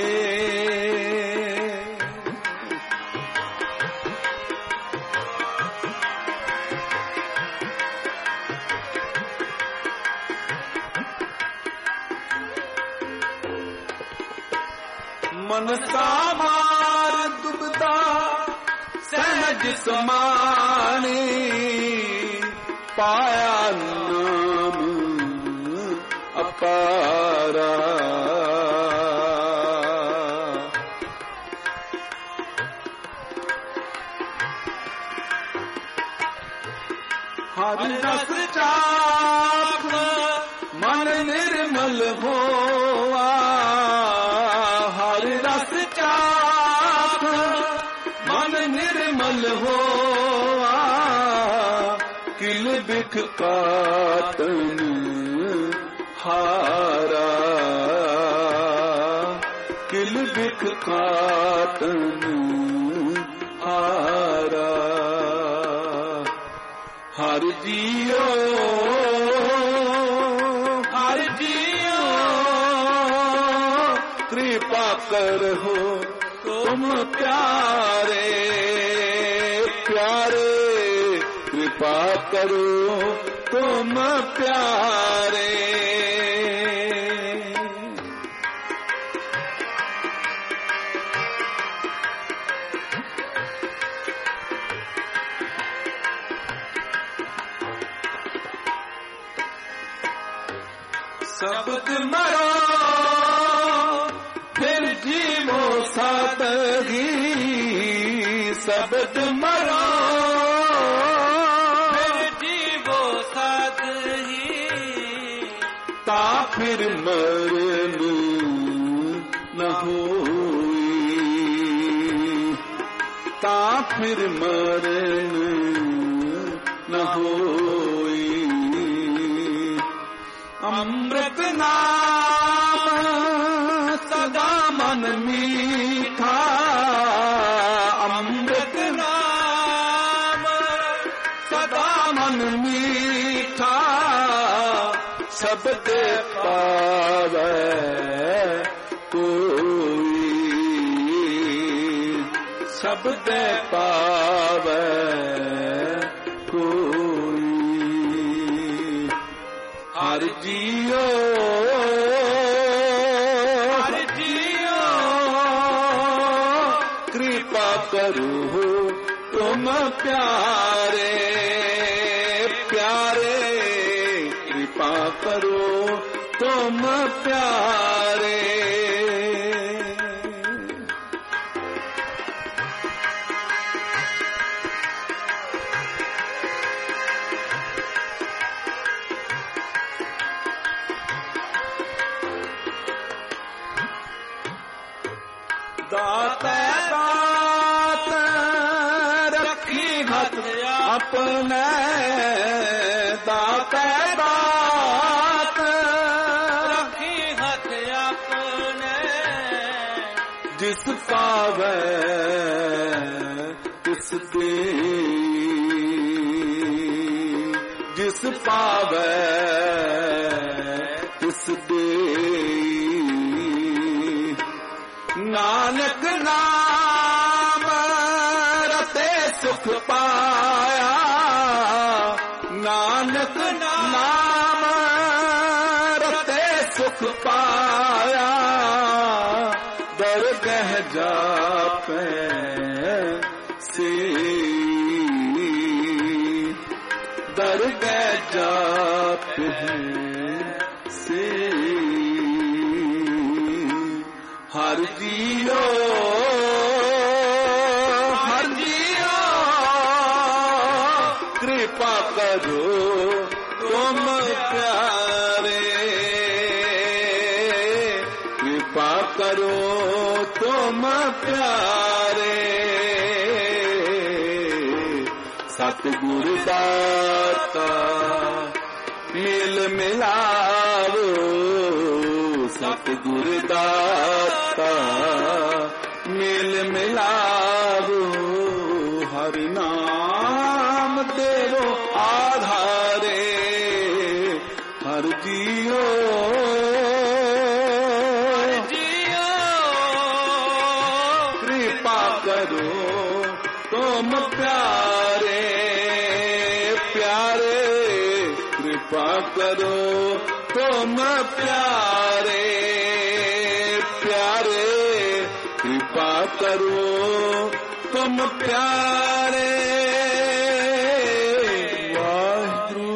[SPEAKER 2] मन सामार दुबदा सहज समाने, पाया नाम अपारा। ਹਰ ਰਸ ਚਾਖ ਮਨ ਨਿਰਮਲ ਹੋਆ, ਹਰ ਰਸ ਚਾਖ ਮਨ ਨਿਰਮਲ ਹੋਆ, ਕਿਲ ਬਿਖ ਕਾਟਨ ਹਾਰਾ, ਕਿਲ ਬਿਖ ਕਾਟਨ ਹਾਰਾ। ਹਰ ਜੀਓ ਹਰ ਜੀਓ ਕਿਰਪਾ ਕਰੋ ਤੁਮ ਪਿਆਰੇ ਪਿਆਰੇ, ਕਿਰਪਾ ਕਰੋ ਤੁਮ ਪਿਆਰੇ। शब्द मरो फिर जीवो सादगी, शब्द मरो
[SPEAKER 1] फिर जीवो सादगी,
[SPEAKER 2] ता फिर मरनु न होई, ता फिर मरनु न होई। अमृत नाम सदा मन मीठा, अमृत नाम सदा मन मीठा, सबदे पावै कोई, सबदे पावै कोई। हर जियो हर जियो कृपा करो तुम प्यारे प्यारे, कृपा करो तुम प्यारे। दाता दात रखी हथ अपने, दाता दात
[SPEAKER 1] रखी हथ अपने,
[SPEAKER 2] जिस पावै तिस दे, जिस पावै तिस दे। नानक नाम रते सुख पाया, नानक नाम रते सुख पाया, दरगह जापै से, दरगह जापै से। हर जियो हर जियो कृपा करो तुम प्यारे, कृपा करो तुम प्यारे। सतगुरु दाता मिल मिलावो, सतगुरु दाता मिल मिलावो, हरि नाम देवो आधारे। हर जियो
[SPEAKER 1] जियो
[SPEAKER 2] कृपा करो तुम प्यारे प्यारे, कृपा करो तुम प्यारे प्यारे, कृपा करो तुम प्यारे। वाहिगुरू।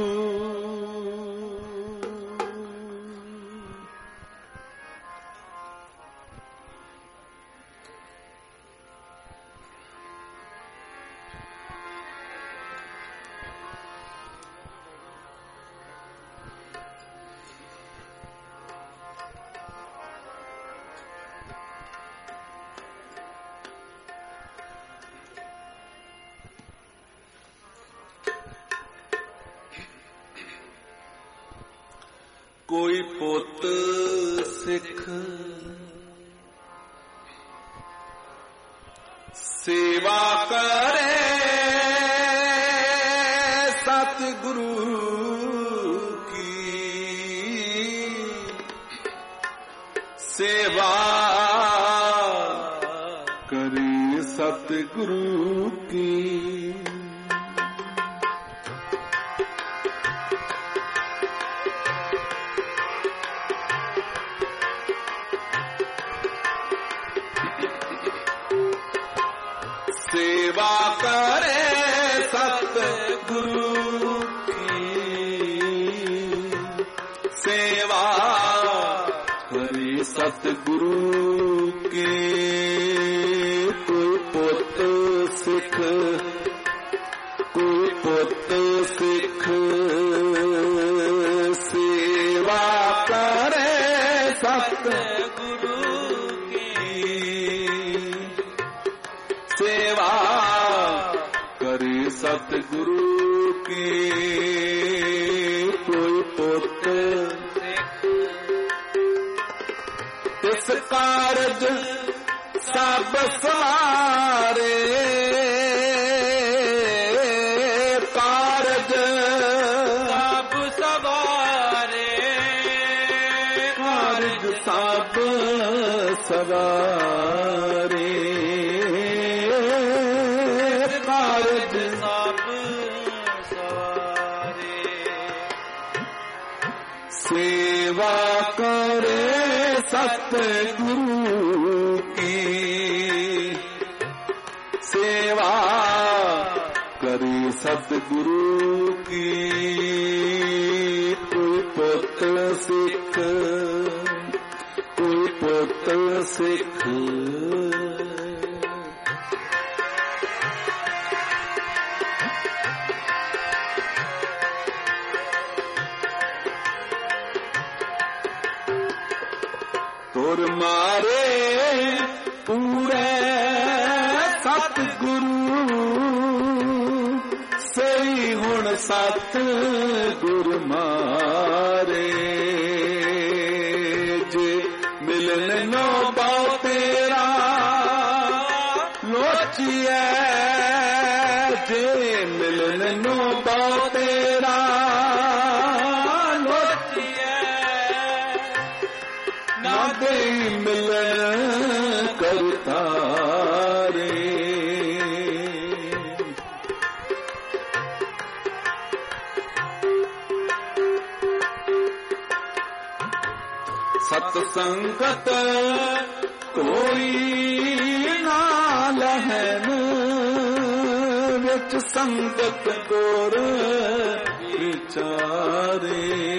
[SPEAKER 2] ਕੋਈ ਪੁੱਤ ਸਿੱਖ ਸੇਵਾ ਕਰੇ ਸਤਿਗੁਰੂ ਕੀ ਸੇਵਾ ਕਰੇ ਸਤਿਗੁਰੂ ਕੀ सेवा करे सतगुरु की सेवा करे सतगुरु की कोई पुत सिख सेवा करे सतगुरु सेवा करे सतगुरु की कोई पुत तिस कारज सब सवारे कारज
[SPEAKER 1] सब सवारे
[SPEAKER 2] कारज सब सवारे सेवा करे सतगुरु की सेवा करे सतगुरु की कोई पुत सिख तुर मारे पूरे सतगुरु सही हुण सतगुरु मारे जे मिलन नो पाओ तेरा लोचिए जे मिलन नो पाओ तेरा दे मिलन करता रे सत्संगत कोई ना लहन विच संगत गोर विचारे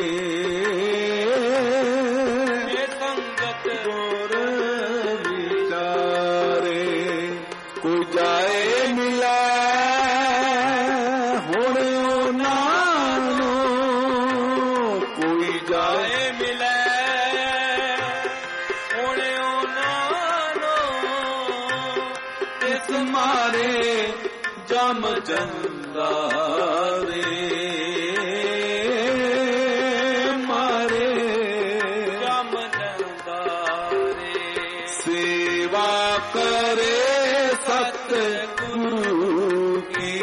[SPEAKER 2] जम जंदारे मारे
[SPEAKER 1] जम जंदारे
[SPEAKER 2] सेवा करे सतगुरु की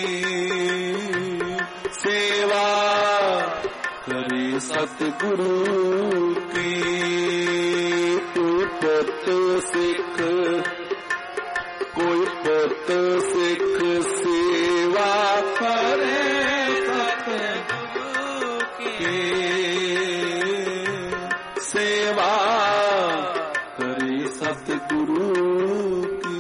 [SPEAKER 2] सेवा करे सतगुरु की कोई पुत सिख कोई पुत सिख सेवा करे सतगुरु की सेवा करे सतगुरु की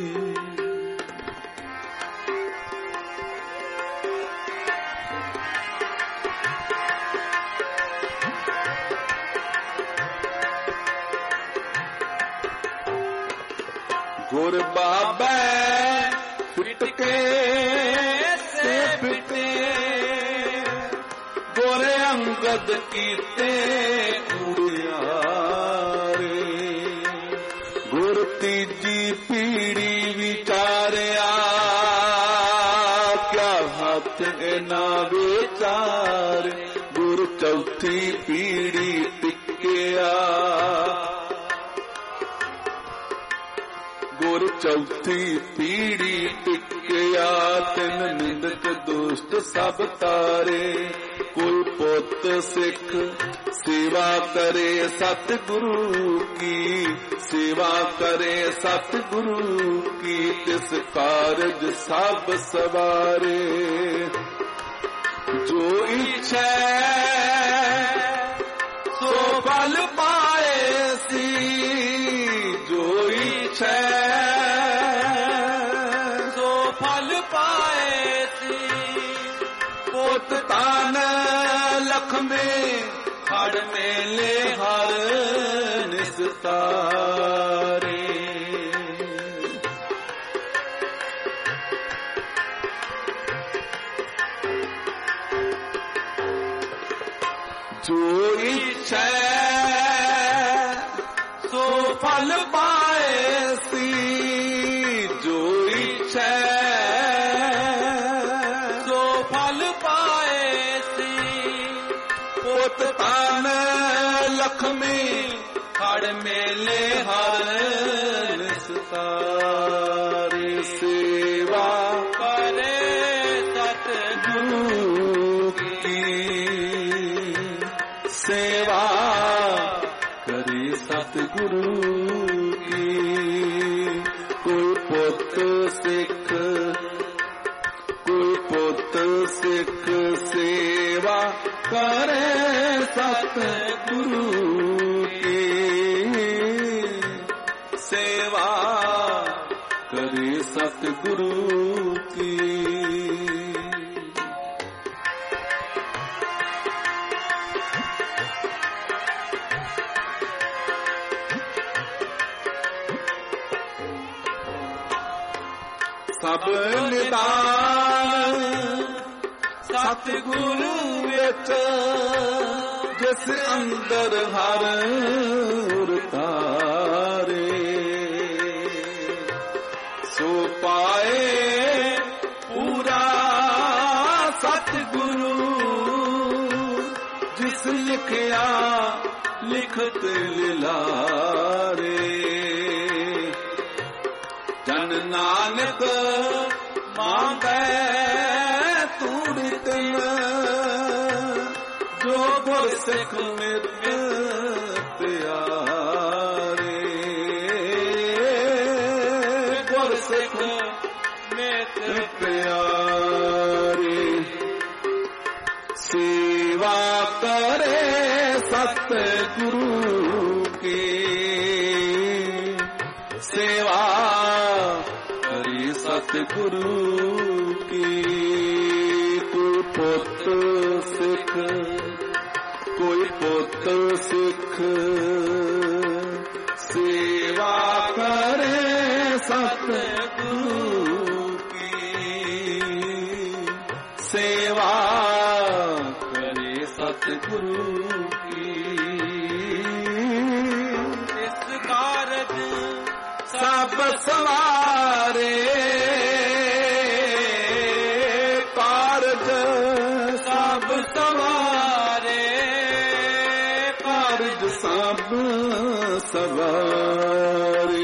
[SPEAKER 2] गुर बाबा फिटके से फिटे गोरे अंगद कीते उड़ियारे गुर तीजी पीड़ी विचारिया क्या हाथ ना विचार गुर ਚੌਥੀ ਪੀੜੀ ਟਿਕਿਆ, ਗੁਰ ਚੌਥੀ ਪੀੜੀ ਟਿਕਿਆ। ਤਿੰਨ ਨਿੰਦਕ ਦੁਸ਼ਟ ਸਭ ਤਾਰੇ, ਕੋਈ ਪੁੱਤ ਸਿੱਖ ਸੇਵਾ ਕਰੇ ਸਤਿਗੁਰੂ ਕੀ, ਸੇਵਾ ਕਰੇ ਸਤਿਗੁਰੂ ਕੀ। ਤਿਸ ਕਾਰਜ ਸਭ ਸਵਾਰੇ, ਜੋ ਇੱਛੈ ਸੋ ਫਲ ਪਾਏ ਸੀ, ਜੋ ਇੱਛੈ
[SPEAKER 1] ਸੋ ਫਲ ਪਾਏ ਸੀ।
[SPEAKER 2] ਪੁੱਤ ਤਾਨ ਲਖਮੇ ਹੜ ਮੇਲੇ ਹਰ ਨਿਸਤਾਰੇ, ਜੋ ਇੱਛੈ ਸੋ ਫਲ ਪਾਏ ਸੀ, ਜੋ ਇੱਛੈ
[SPEAKER 1] ਸੋ ਫਲ ਪਾਏ ਸੀ।
[SPEAKER 2] ਪੁੱਤ ਤਾਨ ਲਖਮੀ ਹੜ ਮੇਲੇ ਹਰ ਨਿਸਤਾਰੇ। ਸੇਵਾ
[SPEAKER 1] ਕਰੇ
[SPEAKER 2] ਸਤਿਗੁਰੂ ਕੀ, ਸੇਵਾ ਕਰੇ ਸਤਿਗੁਰੂ ਕੀ। ਕੋਈ ਪੁੱਤ ਸਿੱਖ, ਕੋਈ ਪੁੱਤ ਸਿੱਖ ਸੇਵਾ ਕਰੇ ਸਤਿਗੁਰੂ ਕੀ, ਸੇਵਾ ਕਰੇ ਸਤਿਗੁਰੂ ਕੀ। ਸਭ ਨਿਦਾਨ ਸਤਿਗੁਰੂ ਵਿੱਚ, ਜਿਸ ਅੰਦਰ ਹਰ ਉਰਤਾਰੇ। ਸੋ ਪਾਏ ਪੂਰਾ ਸਤਿਗੁਰੂ, ਜਿਸ ਲਿਖਿਆ ਲਿਖਤ ਲਿਲਾਰੇ। ਜਨ ਨਾਨਕ ਮੰਗੈ ਤੂੜਿਤ, ਜੋ ਗੁਰ ਸਿੱਖ ਮਿਤ ਪਿਆਰੇ। ਗੁਰ ਸਿੱਖ
[SPEAKER 1] ਮਿਤ
[SPEAKER 2] ਪਿਆਰੇ, ਸੇਵਾ ਕਰੇ ਸਤਿਗੁਰੂ ਕੀ, ਸੇਵਾ ਕਰੇ ਸਤਿਗੁਰੂ ਕੀ। ਕੋਈ ਪੁੱਤ ਸਿੱਖ, ਕੋਈ ਪੁੱਤ ਸਿੱਖ ਸੇਵਾ ਕਰੇ ਸਤਿਗੁਰੂ ਕੀ, ਸੇਵਾ ਕਰੇ ਸਤਿਗੁਰੂ ਕੀ।
[SPEAKER 1] ਇਸ ਕਾਰਜ
[SPEAKER 2] ਸਭ ਸਵਾਰੇ, ਕਾਰਜ ਸਭ ਸਵਾਰੇ, ਕਾਰਜ ਸਭ ਸਵਾਰੇ।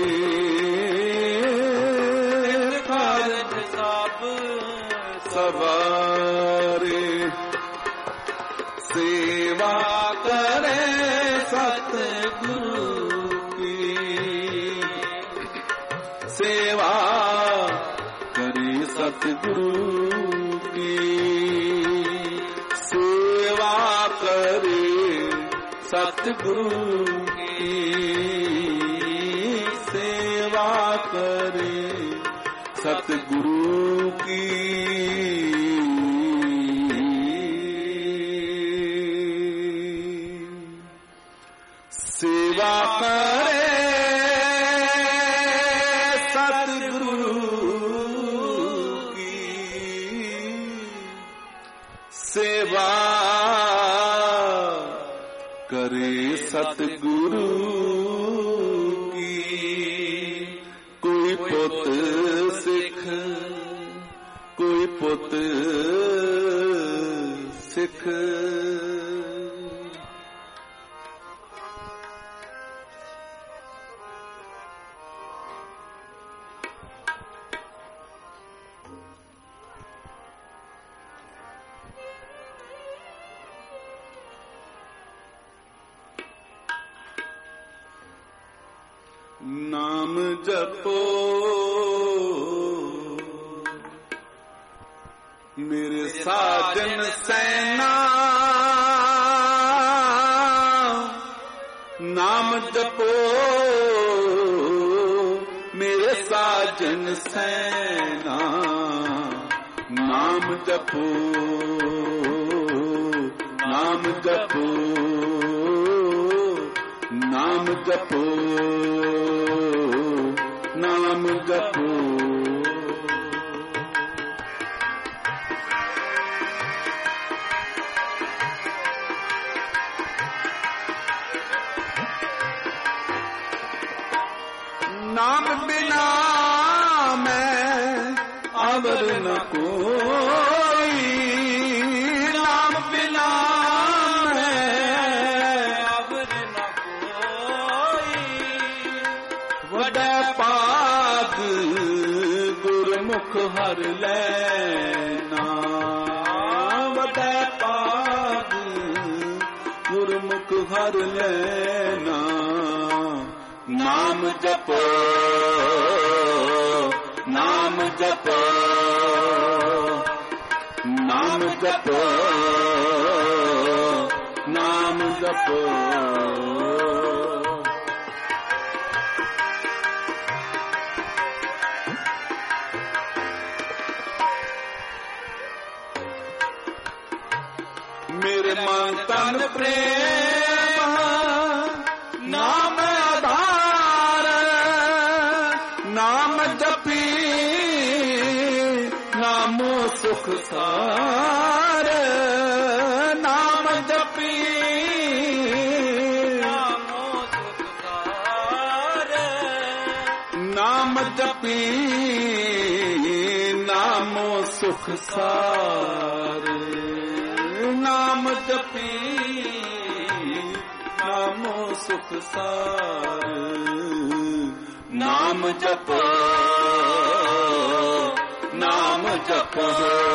[SPEAKER 1] ਕਾਰਜ ਸਭ
[SPEAKER 2] ਸਵਾਰੇ, ਸੇਵਾ ਕਰੇ ਸਤਿਗੁਰੂ ਕੀ, ਸੇਵਾ ਕਰੇ ਸਤਿਗੁਰੂ ਕੀ। ਸੇਵਾ ਕਰੇ ਸਤਿਗੁਰੂ ਕੀ, ਸੇਵਾ ਕਰੇ ਸਤਿਗੁਰੂ ਕੀ। ਸੇਵਾ ਕਰੇ ਸਤਿਗੁਰੂ ਕੀ, ਸੇਵਾ ਕਰੇ ਸਤਿਗੁਰੂ ਕੀ। ਕੋਈ ਪੁੱਤ ਸਿੱਖ ਨਾਮ ਜਪੋ ਮੇਰੇ ਸਾਜਨ ਸੈਨਾ, ਨਾਮ ਜਪੋ ਮੇਰੇ ਸਾਜਨ ਸੈਨਾ, ਨਾਮ ਜਪੋ ਨਾਮ ਜਪੋ ਨਾਮ ਜਪੋ ਨਾਮ ਜਪੋ। ਨਾਮ ਬਿਨਾ ਮੈਂ ਅਵਰ ਨ ਕੋਈ, ਨਾਮ ਬਿਨਾ ਮੈਂ
[SPEAKER 1] ਅਵਰ ਨ ਕੋਈ।
[SPEAKER 2] ਵੱਡਾ ਪਾਗ ਗੁਰਮੁਖ ਹਰ ਲੈਣਾ, ਵੱਡਾ ਪਾਗ ਗੁਰਮੁਖ ਹਰ ਲੈਣਾ। ਨਾਮ ਜਪੋ ਨਾਮ ਜਪੋ ਨਾਮ ਜਪੋ ਨਾਮ ਜਪੋ। ਮੇਰੇ ਮਨ ਤਨ ਪ੍ਰੇਮ ਨਾਮ ਆਧਾਰ, ਨਾਮ ਜਪੀ ਨਾਮੋ ਸੁਖ ਸਾਰ, ਨਾਮ ਜਪੀ
[SPEAKER 1] ਨਾਮੋ ਸੁਖ ਸਾਰ।
[SPEAKER 2] ਨਾਮ ਜਪੀ ਨਾਮੋ ਸੁਖ ਸਾਰ, ਨਾਮ ਜਪੀ ਨਾਮੋ ਸੁਖ ਸਾਰ। ਨਾਮ ਜਪੋ ਨਾਮ ਜਪੋ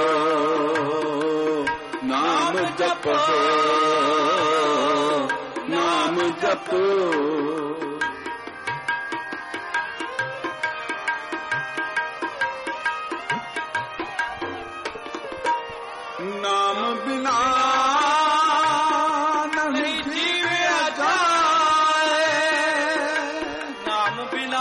[SPEAKER 2] ਨਾਮ ਜਪੋ ਨਾਮ ਜਪੋ। ਨਾਮ ਬਿਨਾ ਨਹੀਂ ਜੀਵਿਆ ਜਾਏ,
[SPEAKER 1] ਨਾਮ ਬਿਨਾ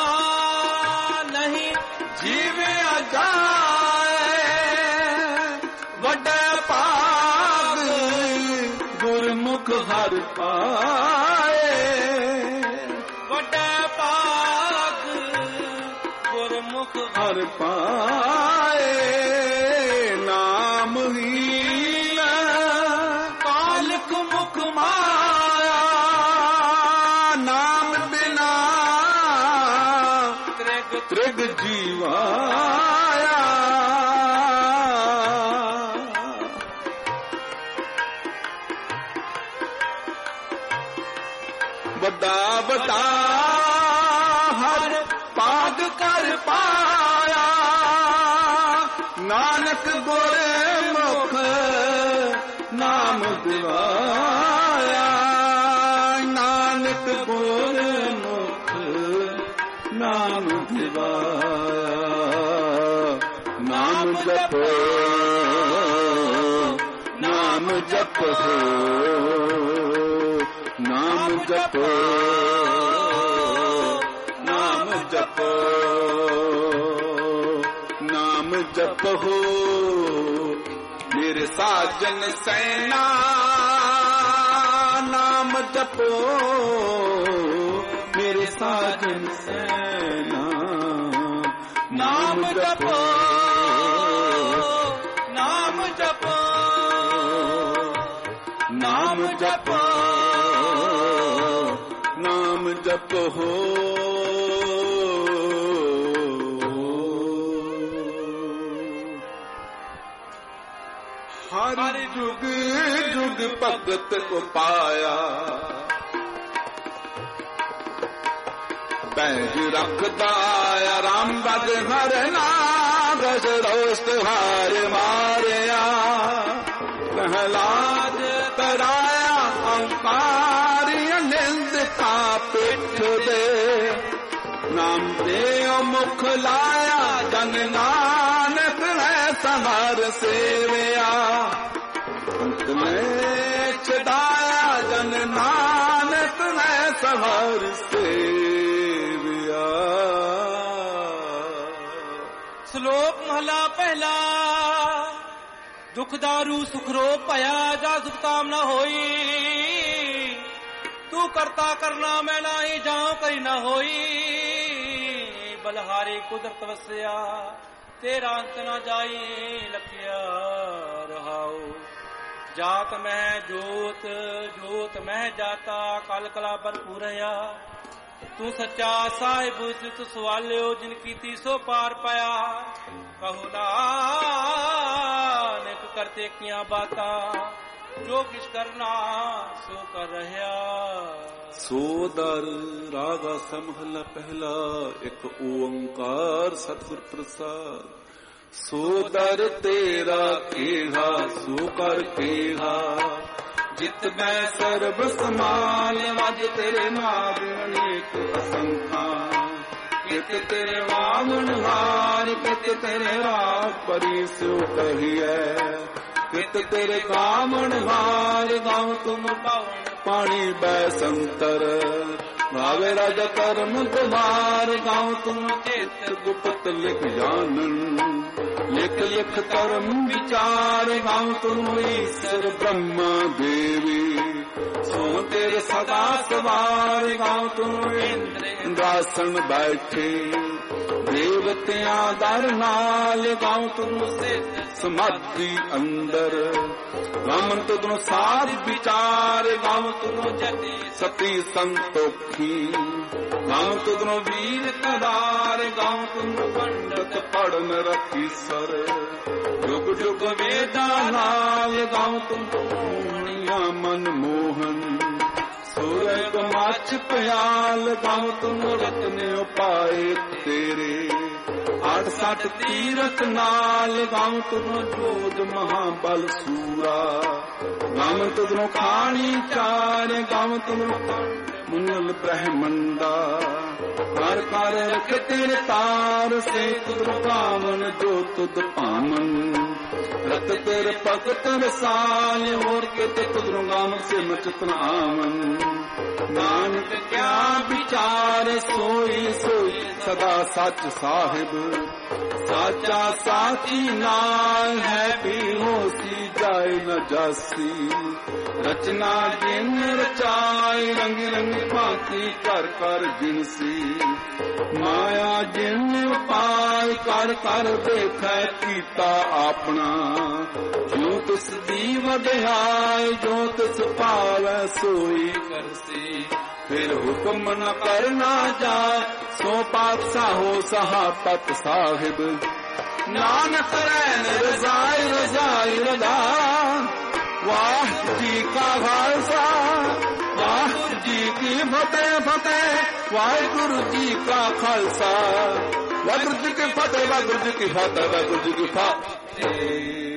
[SPEAKER 1] ਨਹੀਂ
[SPEAKER 2] ਜੀਵਿਆ ਜਾਏ। ਵੱਡਾ ਭਾਗ ਗੁਰਮੁਖ ਹਰਿ ਪਾਏ,
[SPEAKER 1] ਵੱਡਾ ਭਾਗ ਗੁਰਮੁਖ
[SPEAKER 2] ਹਰਿ ਪਾਏ। ਨਾਮ ਹੀ ਕਾਲਕ ਮੁਖ ਮਾਇਆ, ਨਾਮ ਬਿਨਾ ਤ੍ਰਿਗ ਜੀਵਾਇਆ। ਵੱਡਾ ਵੱਡਾ ਹਰ ਭਾਗ ਕਰ ਪਾਇਆ, ਨਾਨਕ ਗੁਰਮੁਖ ਨਾਮ ਦਿਵਾਇਆ। ਨਾਨਕ ਗੁਰਮੁਖ ਨਾਮ ਦਿਵਾਇਆ। ਨਾਮ ਜਪੋ ਨਾਮ ਜਪੋ ਨਾਮ ਜਪੋ ਨਾਮ ਜਪੋ ਨਾਮ ਜਪੋ ਮੇਰੇ ਸਾਜਨ ਸੈਨਾ। ਨਾਮ ਜਪੋ ਮੇਰੇ ਸਾਜਨ ਸੈਨਾ।
[SPEAKER 1] ਨਾਮ ਜਪੋ ਨਾਮ ਜਪੋ
[SPEAKER 2] ਨਾਮ ਜਪੋ ਨਾਮ ਜਪੋ। ਹਰ ਜੁਗ ਜੁਗ ਭਗਤ ਉਪਾਇਆ, ਪੈਜ ਰੱਖਦਾ ਰਾਮ ਬਦ ਹਰ ਨਾਮ। ਰੋਸਤ ਹਾਰ ਮਾਰਿਆ ਪ੍ਰਹਲਾਦ ਤਰਾਇਆ ਅੰਕਾਰ। ਨਿੰਦ ਕਾ ਪਿੱਠ ਦੇ ਨਾਮ ਦੇ ਮੁਖ ਲਾਇਆ ਜਨ ਨਾਨਕ ਨੇ ਸਹਾਰ ਸੇਵਿਆ ਅੰਤ ਨੇ ਛਡਾਇਆ ਜਨ ਨਾਨਕ ਨੇ ਸਹਾਰ ਸੇਵਿਆ।
[SPEAKER 1] ਸ਼ਲੋਕ ਮਹਲਾ ਪਹਿਲਾ। ਦੁਖ ਦਾਰੂ ਸੁਖ ਰੋਗ ਭਇਆ ਜਾ ਸੁਖ ਤਾਮ ਨਾ ਹੋਈ। ਤੂੰ ਕਰਤਾ ਕਰਨਾ ਮੈਂ ਨਾਹੀ ਜਾਉ ਕਰੀ ਨਾ ਹੋਈ। ਬਲਹਾਰੀ ਕੁਦਰਤ ਵਸਿਆ ਤੇਰਾ ਅੰਤ ਨਾ ਜਾਈ ਲਖਿਆ ਰਹਾਉ। ਜਾਤ ਮੈਂ ਜੋਤ ਜੋਤ ਮੈਂ ਜਾਤਾ ਕਲ ਕਲਾ ਭਰਪੂਰਿਆ। ਤੂੰ ਸੱਚਾ ਸਾਹਿਬ ਸਿਤ ਸਵਾਲਿਓ ਜਿਨ ਕੀਤੀ ਸੋ ਪਾਰ ਪਾਇਆ। ਕਹੋ ਨਾਨਕ ਕਰਤੇ ਕੀਆਂ ਬਾਤਾਂ ਜੋ ਕਿਛ ਕਰਨਾ ਸੋ ਕਰ ਰਹਿਆ।
[SPEAKER 2] ਸੋ ਦਰ ਰਾਗਾ ਸਮਹਲਾ ਪਹਿਲਾ ਇੱਕ ਓੰਕਾਰ ਸਤਿਗੁਰ ਪ੍ਰਸਾਦ। ਸੋ ਦਰ ਤੇਰਾ ਕੇਹਾ ਸੋ ਕਰ ਕੇਹਾ ਜਿਤ ਮੈਂ ਸਰਬ ਸਮਾਨ ਵਜ ਤੇਰੇ ਨਾਮ ਅਨੇਕ ਅਸੰਖਾਂ। ਕਿਤ ਤੇਰੇ ਵਾਮਨ ਹਾਰ ਕਿਤ ਤੇਰੇ ਰਾਗ ਪਰੀ ਸੋ ਕਹੀਐ। ਕਿਤ ਤੇਰੇ ਕਾਮਣ ਹਾਰ ਗਾਉ ਤੁਮ ਪਾਵਨ ਪਾਣੀ ਬੈ ਸੰਤਰ। ਭਾਵੇ ਰਾਜਾ ਕਰਮ ਤੁਮਾਰ ਗਾਉ ਤੁਮ ਚੇਤ ਗੁਪਤ ਲਿਖ ਜਾਣਨ। ਲਿਖ ਲਿਖ ਕਰਮ ਵਿਚਾਰ ਗਾਉ ਤੁਮ ਈਸ਼ਰ ਬ੍ਰਹਮਾ ਦੇਵੀ। ਸੋ ਤੇਰੇ ਸਦਾ ਸਵਾਰ ਗਾਉ ਤੁਮ ਇੰਦਰਾਸਣ ਬੈਠੇ। ਦੇਵਤਿਆਂ ਦਰ ਨਾਲ ਗਾਉ ਤੁਮ ਸਮਾਧੀ ਅੰਦਰ। ਗਾਵਨ ਤੁਧਨੋਂ ਸਾਧ ਵਿਚਾਰ ਗਾਵ ਤੁਧਨੋਂ ਜਤੀ ਸਤੀ ਸੰਤੋਖੀ। ਗਾਵ ਤੁਧਨੋਂ ਵੀਰ ਕਦਾਰ ਗਾਵ ਤੁਧਨੋਂ ਪੰਡਤ ਪੜਨ ਰੱਖੀ ਸਰ। ਜੁਗ ਜੁਗ ਵੇਦਾਂ ਨਾਲ ਗਾਵ ਤੁਧਨੋਂ ਮਨ ਮੋਹਨ। ਸੂਰਜ ਮੱਛ ਪਿਆਲ ਗਾਵ ਤੁਧਨੋਂ ਰਤਨ ਉਪਾਏ ਤੇਰੇ। 68 ਤੀਰਥ ਨਾਲ ਗਾਵ ਤੁਧਨੋਂ ਜੋਧ ਮਹਾਬਲ ਸੂਰਾ। ਗਾਵ ਤੁਧਨੋਂ ਖਾਣੀ ਚਾਰ ਗਾਵ ਤੁਧਨੋਂ ਮੁਨਲ ਬ੍ਰਹਮੰਡਾ। ਕਰ ਕਰ ਰਖ ਤੇਰੇ ਤਾਰ ਸੇ ਤੁਧਨੋਂ ਪਾਵਨ ਜੋ ਤੁਧ ਭਾਮਨ। ਰਤ ਤੇਰੇ ਭਗਤ ਰਸਾਲ ਹੋਰ ਕਿਤੇ ਤੁਧਨੋਂ ਗਾਵ ਸੇ ਮਚਤਨ ਆਵਨ। ਨਾਨਕ ਕਿਆ ਵਿਚਾਰ ਸੋਈ ਸੋਈ ਸਦਾ ਸੱਚ ਸਾਹਿਬ। ਸਾਚਾ ਸਾਚੀ ਨਾਲ ਹੈ ਵੀ ਹੋਸੀ ਜਾਏ ਨ ਜਾਸੀ। ਰਚਨਾ ਜਿਨ ਰਚਾਏ ਰੰਗ ਰੰਗ ਭਾਂਤੀ ਕਰ ਕਰ ਜਿਨਸੀ। ਮਾਇਆ ਜਿਨ ਪਾਇ ਕਰ ਕਰ ਦੇਖੈ ਕੀਤਾ ਆਪਣਾ। ਜੋ ਤਿਸ ਦੀ ਵਡਿਆਈ ਜੋ ਤਿਸ ਭਾਵੈ ਸੋਈ ਕਰਸੀ। ਫਿਰ ਹੁਕਮ ਨ ਕਰਨਾ ਜਾ ਸੋ ਪਾਤਸ਼ਾਹੋ ਸਹਾਪਤ ਸਾਹਿਬ। ਨਾਨਕ ਰਹਿਣ ਰਜ਼ਾਈ ਰਜ਼ਾਈ ਰਜ਼ਾ। ਵਾਹਿਗੁਰੂ ਜੀ ਕਾ ਖਾਲਸਾ ਵਾਹਿਗੁਰੂ ਜੀ ਕੀ ਫਤਿਹ ਫਤਿਹ। ਵਾਹਿਗੁਰੂ ਜੀ ਕਾ ਖਾਲਸਾ ਵਾਹਿਗੁਰੂ ਜੀ ਕੀ ਫਤਿਹ ਵਾਹਿਗੁਰੂ ਜੀ ਕੀ ਫਤਿਹ ਵਾਹਿਗੁਰੂ ਜੀ ਕੀ ਫਤਿਹ।